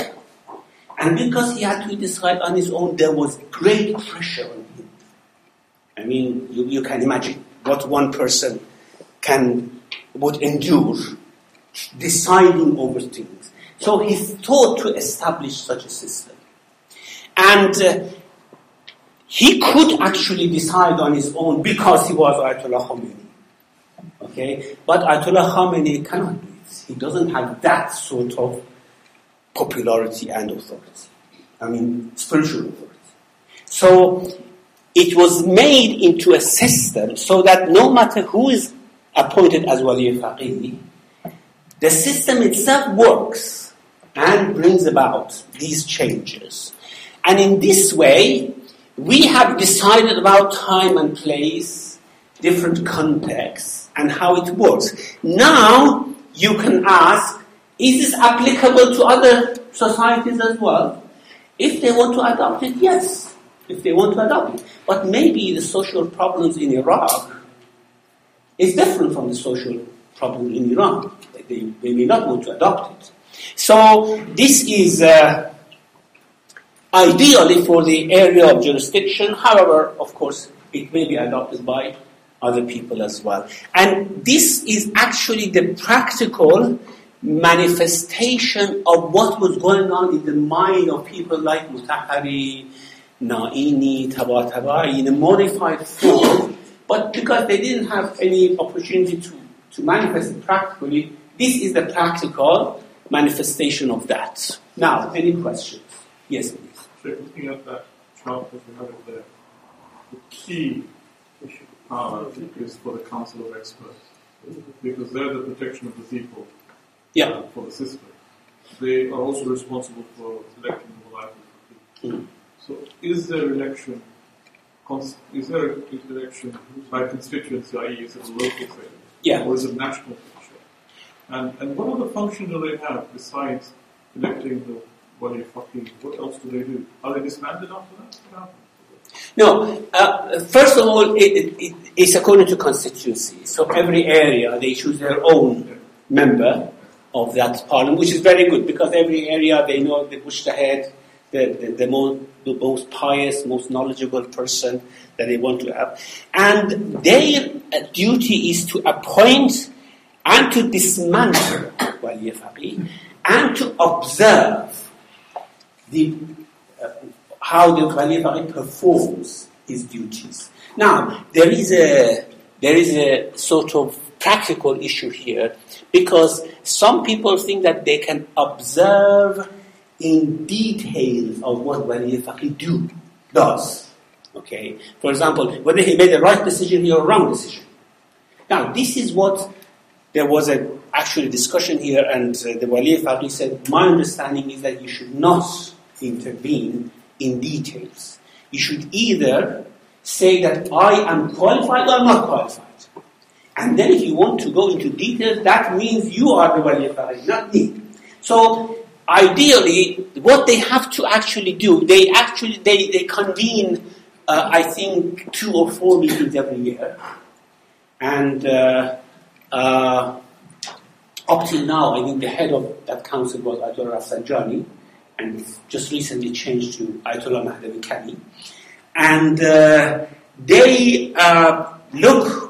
And because he had to decide on his own, there was great pressure on him. I mean, you, you can imagine what one person can, would endure deciding over things. So he thought to establish such a system. And uh, he could actually decide on his own because he was Ayatollah Khomeini. Okay? But Ayatollah Khomeini cannot do it. He doesn't have that sort of popularity and authority. I mean, spiritual authority. So, it was made into a system so that no matter who is appointed as Wali Faqih, the system itself works and brings about these changes. And in this way, we have decided about time and place, different contexts, and how it works. Now, you can ask, is this applicable to other societies as well? If they want to adopt it, yes. If they want to adopt it. But maybe the social problems in Iraq is different from the social problem in Iran. They, they may not want to adopt it. So this is uh, ideally for the area of jurisdiction. However, of course, it may be adopted by other people as well. And this is actually the practical manifestation of what was going on in the mind of people like Mutahari, Naini, Taba Tabai in a modified form, but because they didn't have any opportunity to, to manifest it practically, this is the practical manifestation of that. Now, any questions? Yes, please. So looking at that chart that we have it there, the key power is for the Council of Experts, because they're the protection of the people, Yeah. uh, for the system. They are also responsible for electing the life of the people. Mm. So is there election, cons- is there election by constituency, that is, is it a local thing? Yeah. Or is it national feature? And, and what other function do they have besides electing the Wali Faqih? What else do they do? Are they disbanded after that? What happens? No, uh, first of all, it, it, it, it's according to constituency. So every area, they choose their own member of that parliament, which is very good, because every area, they know the mujtahid, the, the, the, most, the most pious, most knowledgeable person that they want to have. And their duty is to appoint and to dismantle Wali Faqih and to observe the uh, how the Wali Faqih performs his duties. Now, there is a there is a sort of practical issue here, because some people think that they can observe in details of what Wali Faqih do does. Okay, for example, whether he made the right decision here or wrong decision. Now, this is what there was a actual discussion here, and uh, the Wali Faqih said, my understanding is that you should not intervene in details. You should either say that I am qualified or I'm not qualified. And then if you want to go into details, that means you are the Wali Faqih, not me. So ideally, what they have to actually do, they actually, they, they convene, uh, I think, two or four meetings every year. And uh, uh, up till now, I think the head of that council was Ayatollah Rafsanjani, and it's just recently changed to Ayatollah Mahdavi Kani. And uh, they uh, look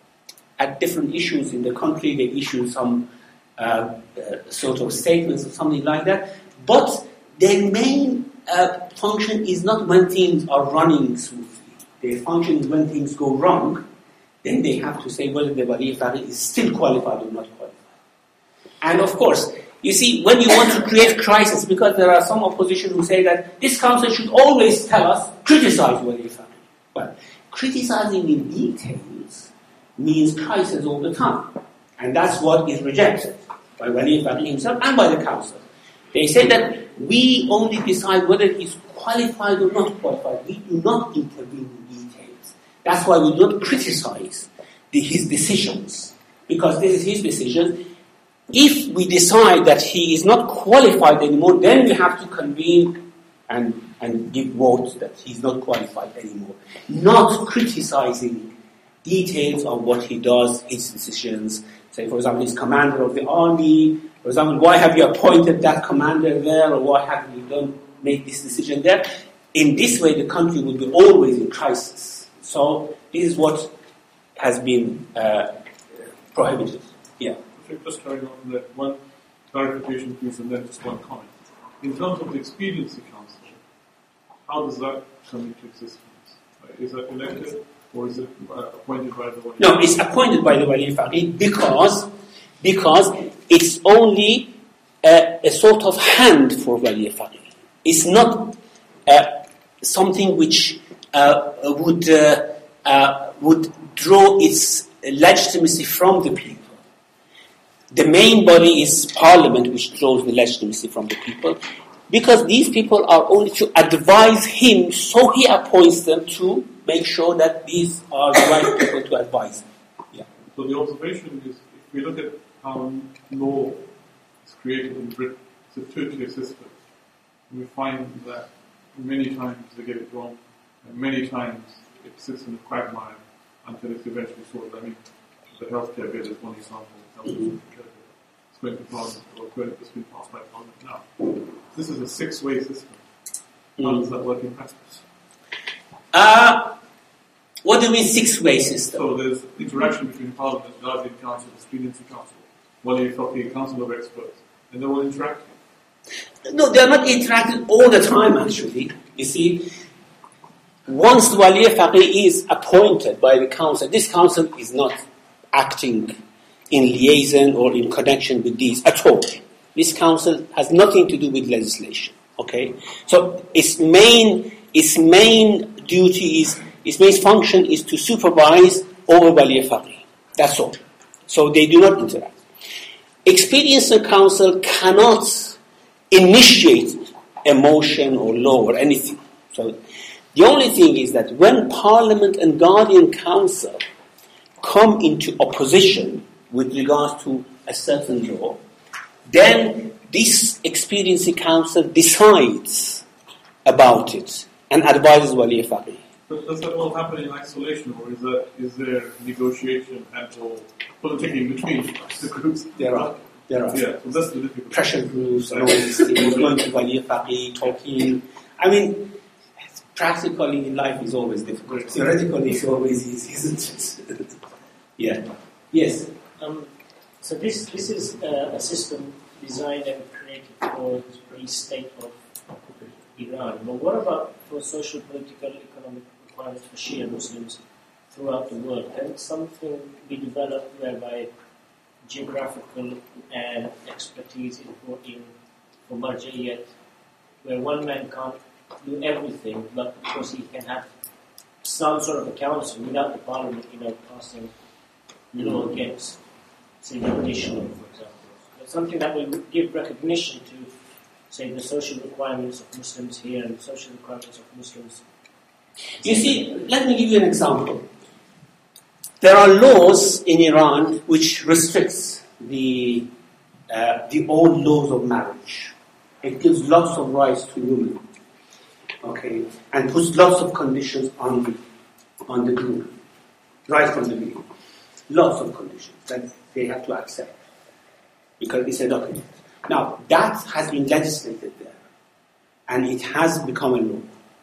at different issues in the country. They issue some uh, uh, sort of statements or something like that. But their main uh, function is not when things are running smoothly. Their function is when things go wrong. Then they have to say whether the Wali Faqih is still qualified or not qualified. And of course, you see, when you want to create crisis, because there are some opposition who say that this council should always tell us, criticize Wali Faqih. Well, criticizing in details means crisis all the time. And that's what is rejected by Wali Faqih himself and by the council. They say that we only decide whether he's qualified or not qualified. We do not intervene in details. That's why we don't criticize the, his decisions, because this is his decision. If we decide that he is not qualified anymore, then we have to convene and, and give votes that he's not qualified anymore. Not criticizing details of what he does, his decisions. Say, for example, he's commander of the army. For example, why have you appointed that commander there, or why have you done make this decision there? In this way, the country will be always in crisis. So this is what has been uh, prohibited. Yeah. Just carrying on that, one clarification please, and then just one comment. In terms of the Expediency Council, how does that come into existence? Is that elected, or is it appointed by the Wali? No, it's appointed by the Wali Faqih because, because it's only a, a sort of hand for Wali Faqih. It's not uh, something which uh, would, uh, uh, would draw its legitimacy from the people. The main body is Parliament, which draws the legitimacy from the people, because these people are only to advise him, so he appoints them to make sure that these are the right people to advise him. Yeah. So the observation is, if we look at how law is created in Britain, it's a two-tier system. We find that many times they get it wrong, and many times it sits in a quagmire until it's eventually sorted. I mean, the healthcare bill is one example. Mm-hmm. It's going to Parliament, or it's been passed by Parliament now. This is a six-way system. How mm-hmm. does that work in practice? Uh, what do you mean six-way system? So there's interaction between Parliament, Guardian Council, Expediency Council, Wali Faqih, Council of Experts, and they're all interacting. No, they're not interacting all the time, actually. You see, once the Wali Faqih is appointed by the council, this council is not acting in liaison or in connection with these at all. This council has nothing to do with legislation. Okay, so its main its main duty is its main function is to supervise over Wali Faqih. That's all. So they do not interact. Experienced council cannot initiate a motion or law or anything. So the only thing is that when Parliament and Guardian Council come into opposition with regards to a certain law, then this experiencing council decides about it and advises Wali Faqih. But does that all happen in isolation, or is there, is there negotiation and or politicking between the groups? There are. There are. Yeah, so that's the difficult pressure groups and all these things, going to Wali Faqih, talking. I mean, practically life is always difficult. Theoretically it's always easy, isn't it? Yeah. Yes. Um, so this this is uh, a system designed and created for the free state of Iran. But what about for social, political, economic requirements for Shia Muslims throughout the world? Can something be developed whereby geographical and expertise is brought in for marja'iyat, where one man can't do everything, but because he can have some sort of a council without the parliament, you know, passing law against, say, demolition, for example. But something that will give recognition to, say, the social requirements of Muslims here and the social requirements of Muslims. You see, let me give you an example. There are laws in Iran which restricts the uh, the old laws of marriage. It gives lots of rights to women, okay, and puts lots of conditions on the, on the groom, right from the beginning. Lots of conditions that they have to accept because it's a document. Now, that has been legislated there, and it has become a law.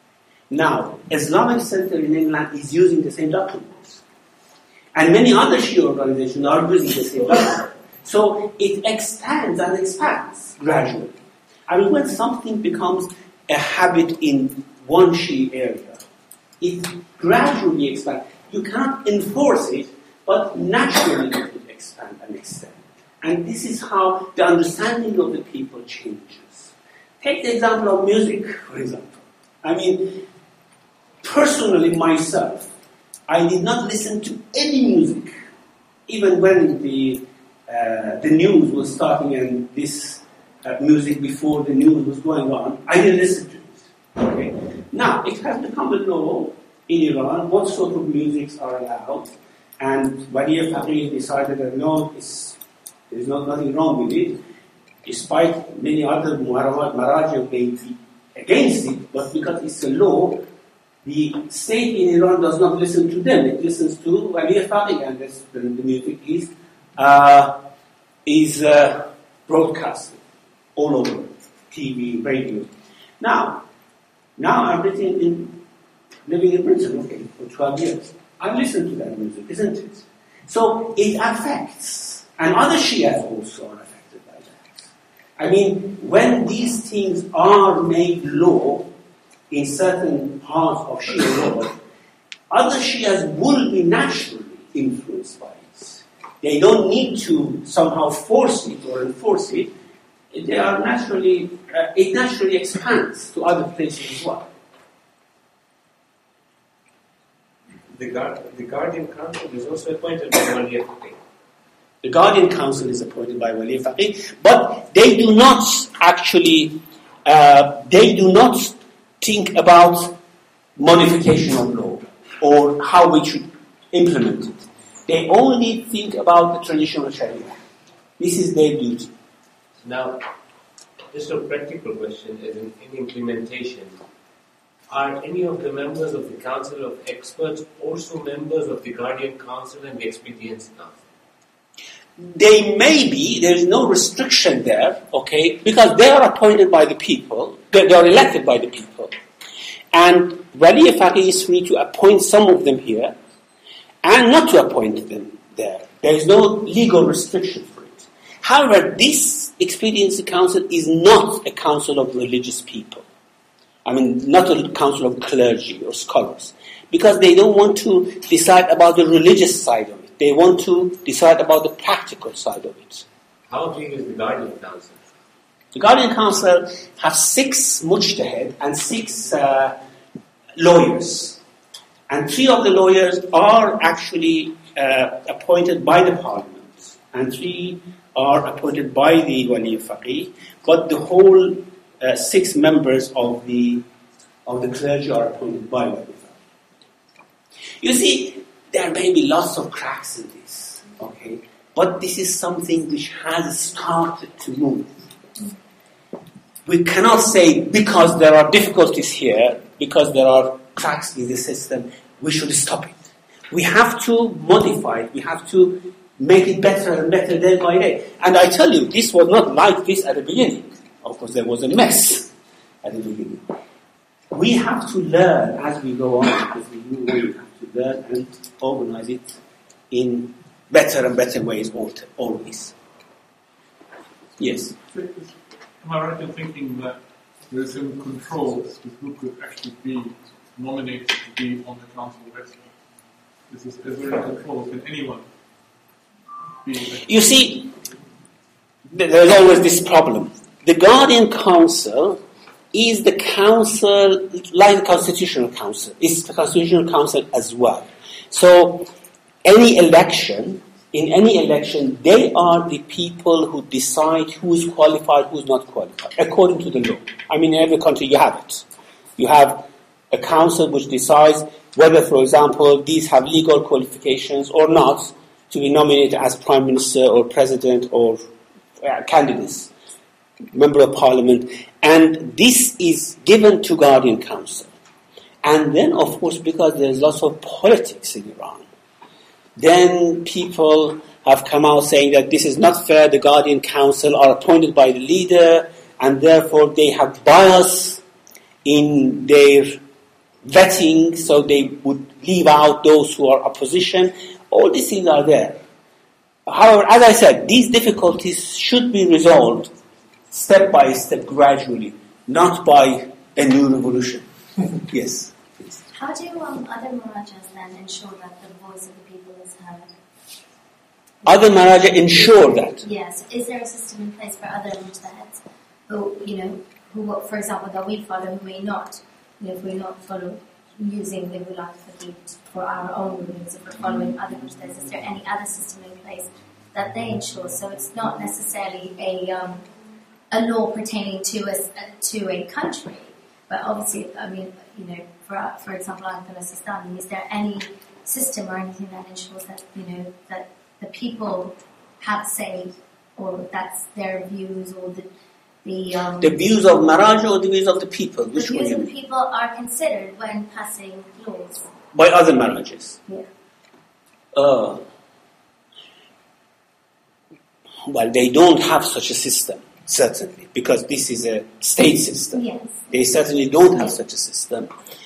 Now, Islamic Center in England is using the same documents, and many other Shia organizations are using the same documents. So it extends and expands gradually. I mean, when something becomes a habit in one Shia area, it gradually expands. You cannot enforce it, but naturally it will expand and extend. And this is how the understanding of the people changes. Take the example of music, for example. I mean, personally myself, I did not listen to any music, even when the uh, the news was starting and this uh, music before the news was going on. I didn't listen to it. Okay. Now it has become a law in Iran what sort of musics are allowed, and Wali Faqih decided that no, it's, there is not nothing wrong with it, despite many other Maraja may be against it, but because it's a law, the state in Iran does not listen to them. It listens to Wali Faqih, and this, the, the music is uh, is uh, broadcasted all over T V, radio. Now, now I'm living in, living in Britain, okay, for twelve years. I listen to that music, isn't it? So it affects, and other Shias also are affected by that. I mean, when these things are made law in certain parts of Shia law, other Shias will be naturally influenced by it. They don't need to somehow force it or enforce it. They are naturally, uh, it naturally expands to other places as well. The, guard, the Guardian Council is also appointed by Wali Faqih. The Guardian Council is appointed by Wali Faqih, but they do not actually, uh, they do not think about modification of law or how we should implement it. They only think about the traditional Sharia. This is their duty. Now, just a practical question is in, in implementation. Are any of the members of the Council of Experts also members of the Guardian Council and the Expedience Council? They may be, there is no restriction there, okay, because they are appointed by the people, they, they are elected by the people. And Wali Faqih is free to appoint some of them here and not to appoint them there. There is no legal restriction for it. However, this Expediency Council is not a council of religious people. I mean, not a council of clergy or scholars, because they don't want to decide about the religious side of it. They want to decide about the practical side of it. How big is the Guardian Council? The Guardian Council has six mujtahid and six uh, lawyers. And three of the lawyers are actually uh, appointed by the parliament, and three are appointed by the Wali Faqih, but the whole uh, six members of the of the clergy are appointed by Wali Faqih. You see, there may be lots of cracks in this, okay? But this is something which has started to move. We cannot say because there are difficulties here, because there are cracks in the system, we should stop it. We have to modify it. We have to make it better and better day by day. And I tell you, this was not like this at the beginning. Of course, there was a mess at the beginning. We have to learn as we go on, as we move on, we have to learn and organize it in better and better ways always. Yes? Am I right in thinking that there is some control with who could actually be nominated to be on the council of experts? Is, this, is there any control? Can anyone be? You see, there's always this problem. The Guardian Council is the council, like the Constitutional Council. It's the Constitutional Council as well. So, any election, in any election, they are the people who decide who is qualified, who is not qualified, according to the law. I mean, in every country you have it. You have a council which decides whether, for example, these have legal qualifications or not to be nominated as prime minister or president or uh, candidates, member of parliament. And this is given to Guardian Council. And then, of course, because there's lots of politics in Iran, then people have come out saying that this is not fair. The Guardian Council are appointed by the leader, and therefore they have bias in their vetting, so they would leave out those who are opposition. All these things are there. However, as I said, these difficulties should be resolved step by step, gradually, not by a new revolution. Yes, please. How do um, other Marajas then ensure that the voice of the people is heard? Other Maraja ensure that? Yes. Is there a system in place for other mujtahids who, you know, who, for example, that we follow, who may not, you know, if we not follow using the Wilayat Faqih for our own rulings, if we're following other mujtahids, is there any other system in place that they ensure? So it's not necessarily a um, a law pertaining to a, to a country, but obviously, I mean, you know, for for example, Afghanistan, is there any system or anything that ensures that, you know, that the people have say, or that's their views, or the the, um, the views of Maraja or the views of the people? The Which views one? of the people are considered when passing laws. By other Marajas? Yeah. Uh, well, they don't have such a system, certainly, because this is a state system. Yes. They certainly don't have such a system.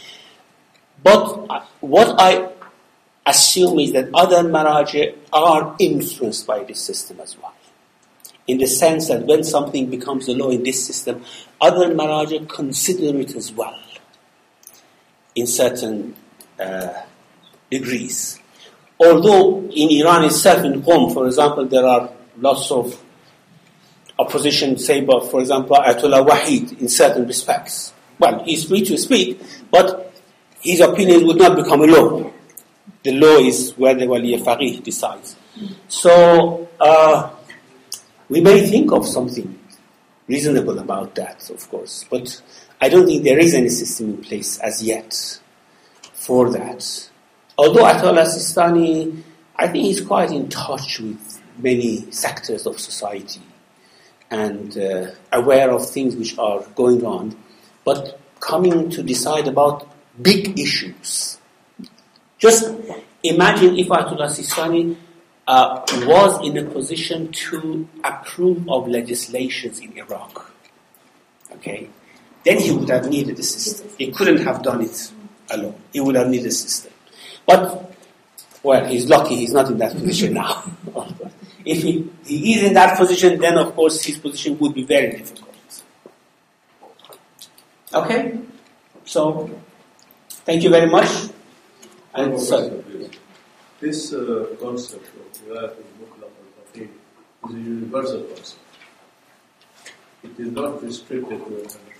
But what I assume is that other Maraja are influenced by this system as well. In the sense that when something becomes a law in this system, other Maraja consider it as well, in certain uh, degrees. Although in Iran itself, in Qom, for example, there are lots of opposition, say, but for example, Ayatollah Wahid, in certain respects. Well, he's free to speak, but his opinions would not become a law. The law is where the Wali Faqih decides. So, uh, we may think of something reasonable about that, of course, but I don't think there is any system in place as yet for that. Although Ayatollah Sistani, I think he's quite in touch with many sectors of society and uh, aware of things which are going on, but coming to decide about big issues. Just imagine if Ayatollah Sistani uh, was in a position to approve of legislations in Iraq. Okay? Then he would have needed a system. He couldn't have done it alone. He would have needed a system. But, well, he's lucky he's not in that position now. If he, he is in that position, then of course his position would be very difficult. Okay? So, thank you very much. And One so, question, please. This uh, concept of Wilayat al-Mutlaq al-Faqih is a universal concept. It is not restricted to a country.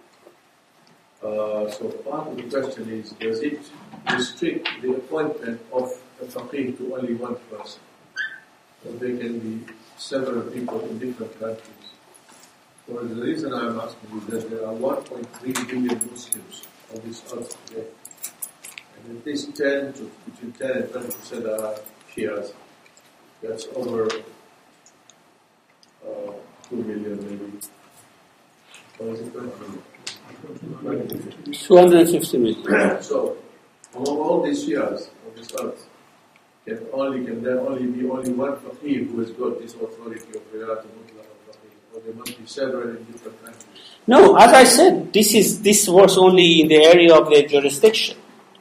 Uh, so part of the question is, does it restrict the appointment of a faqih to only one person? Or there can be several people in different countries. For the reason I'm asking is that there are one point three billion Muslims on this earth today. And at least ten to between ten and twenty percent are Shias. That's over uh, two million maybe. Or is it twenty million? two hundred fifty million. So, among all these Shias on this earth, can only can there only be only one faqih who has got this authority of Wilayat al-Mutlaq al-Faqih, or there must be several in different countries? No, as I said, this is this works only in the area of their jurisdiction.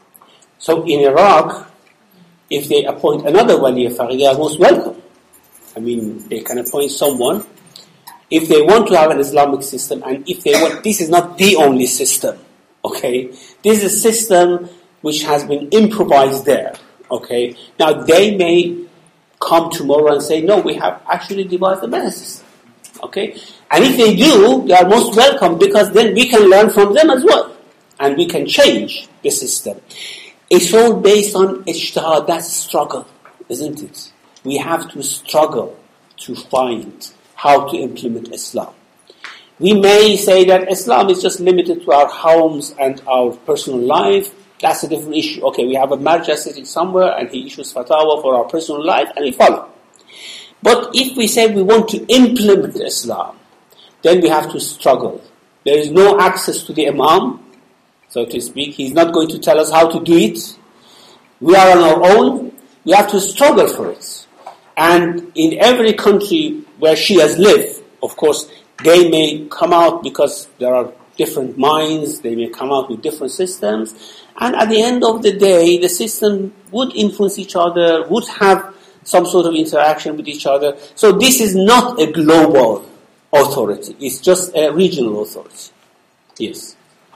So in Iraq, if they appoint another wali faqih, they are most welcome. I mean, they can appoint someone. If they want to have an Islamic system, and if they want, this is not the only system, okay? This is a system which has been improvised there, okay? Now, they may come tomorrow and say, no, we have actually devised a better system, okay? And if they do, they are most welcome, because then we can learn from them as well, and we can change the system. It's all based on ijtihad, that's struggle, isn't it? We have to struggle to find how to implement Islam. We may say that Islam is just limited to our homes and our personal life. That's a different issue. Okay, we have a marja sitting somewhere and he issues fatwa for our personal life and we follow. But if we say we want to implement Islam, then we have to struggle. There is no access to the Imam, so to speak. He's not going to tell us how to do it. We are on our own. We have to struggle for it. And in every country where Shias live, of course, they may come out because there are different minds, they may come out with different systems, and at the end of the day, the system would influence each other, would have some sort of interaction with each other. So this is not a global authority, it's just a regional authority. Yes.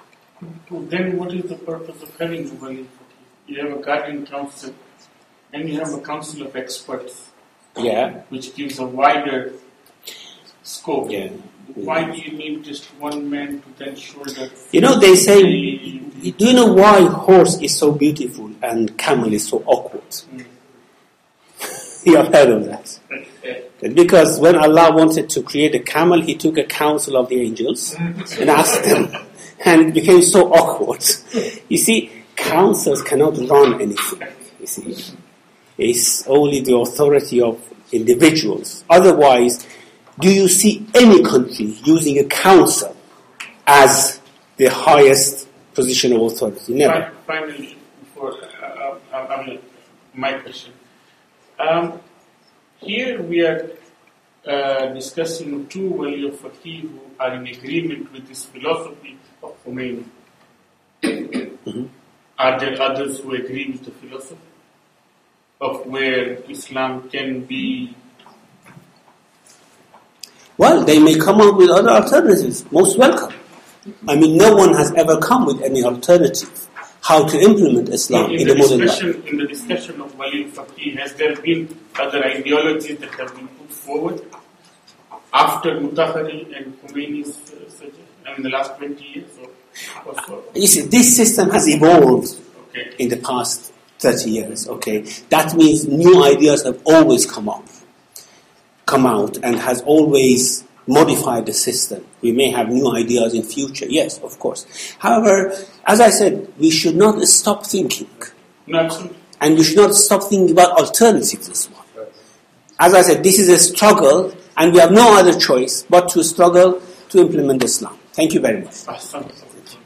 Then what is the purpose of having a wali? You have a guardian council, and you have a council of experts. Yeah. Which gives a wider scope. Yeah. Why do you need just one man to then shoulder? You know, they say, do you know why horse is so beautiful and camel is so awkward? Mm. You have heard of that. Because when Allah wanted to create a camel, He took a council of the angels and asked them, and it became so awkward. You see, councils cannot run anything. You see. It's only the authority of individuals. Otherwise, do you see any country using a council as the highest position of authority? Never. Finally, before uh, uh, uh, my question. Um, here we are uh, discussing two wali of faqih who are in agreement with this philosophy of Khomeini. Mm-hmm. Are there others who agree with the philosophy of where Islam can be? Well, they may come up with other alternatives. Most welcome. I mean, no one has ever come with any alternative how to implement Islam in, in the, the modern life. In the discussion of Wali Faqih, has there been other ideologies that have been put forward after Mutahari and Khomeini's uh, suggestion in the last twenty years? Or, or so? You see, this system has evolved okay. in the past thirty years, okay? That means new ideas have always come up, come out, and has always modified the system. We may have new ideas in future, yes, of course. However, as I said, we should not stop thinking. No, absolutely. And we should not stop thinking about alternatives as well. As I said, this is a struggle, and we have no other choice but to struggle to implement Islam. Thank you very much.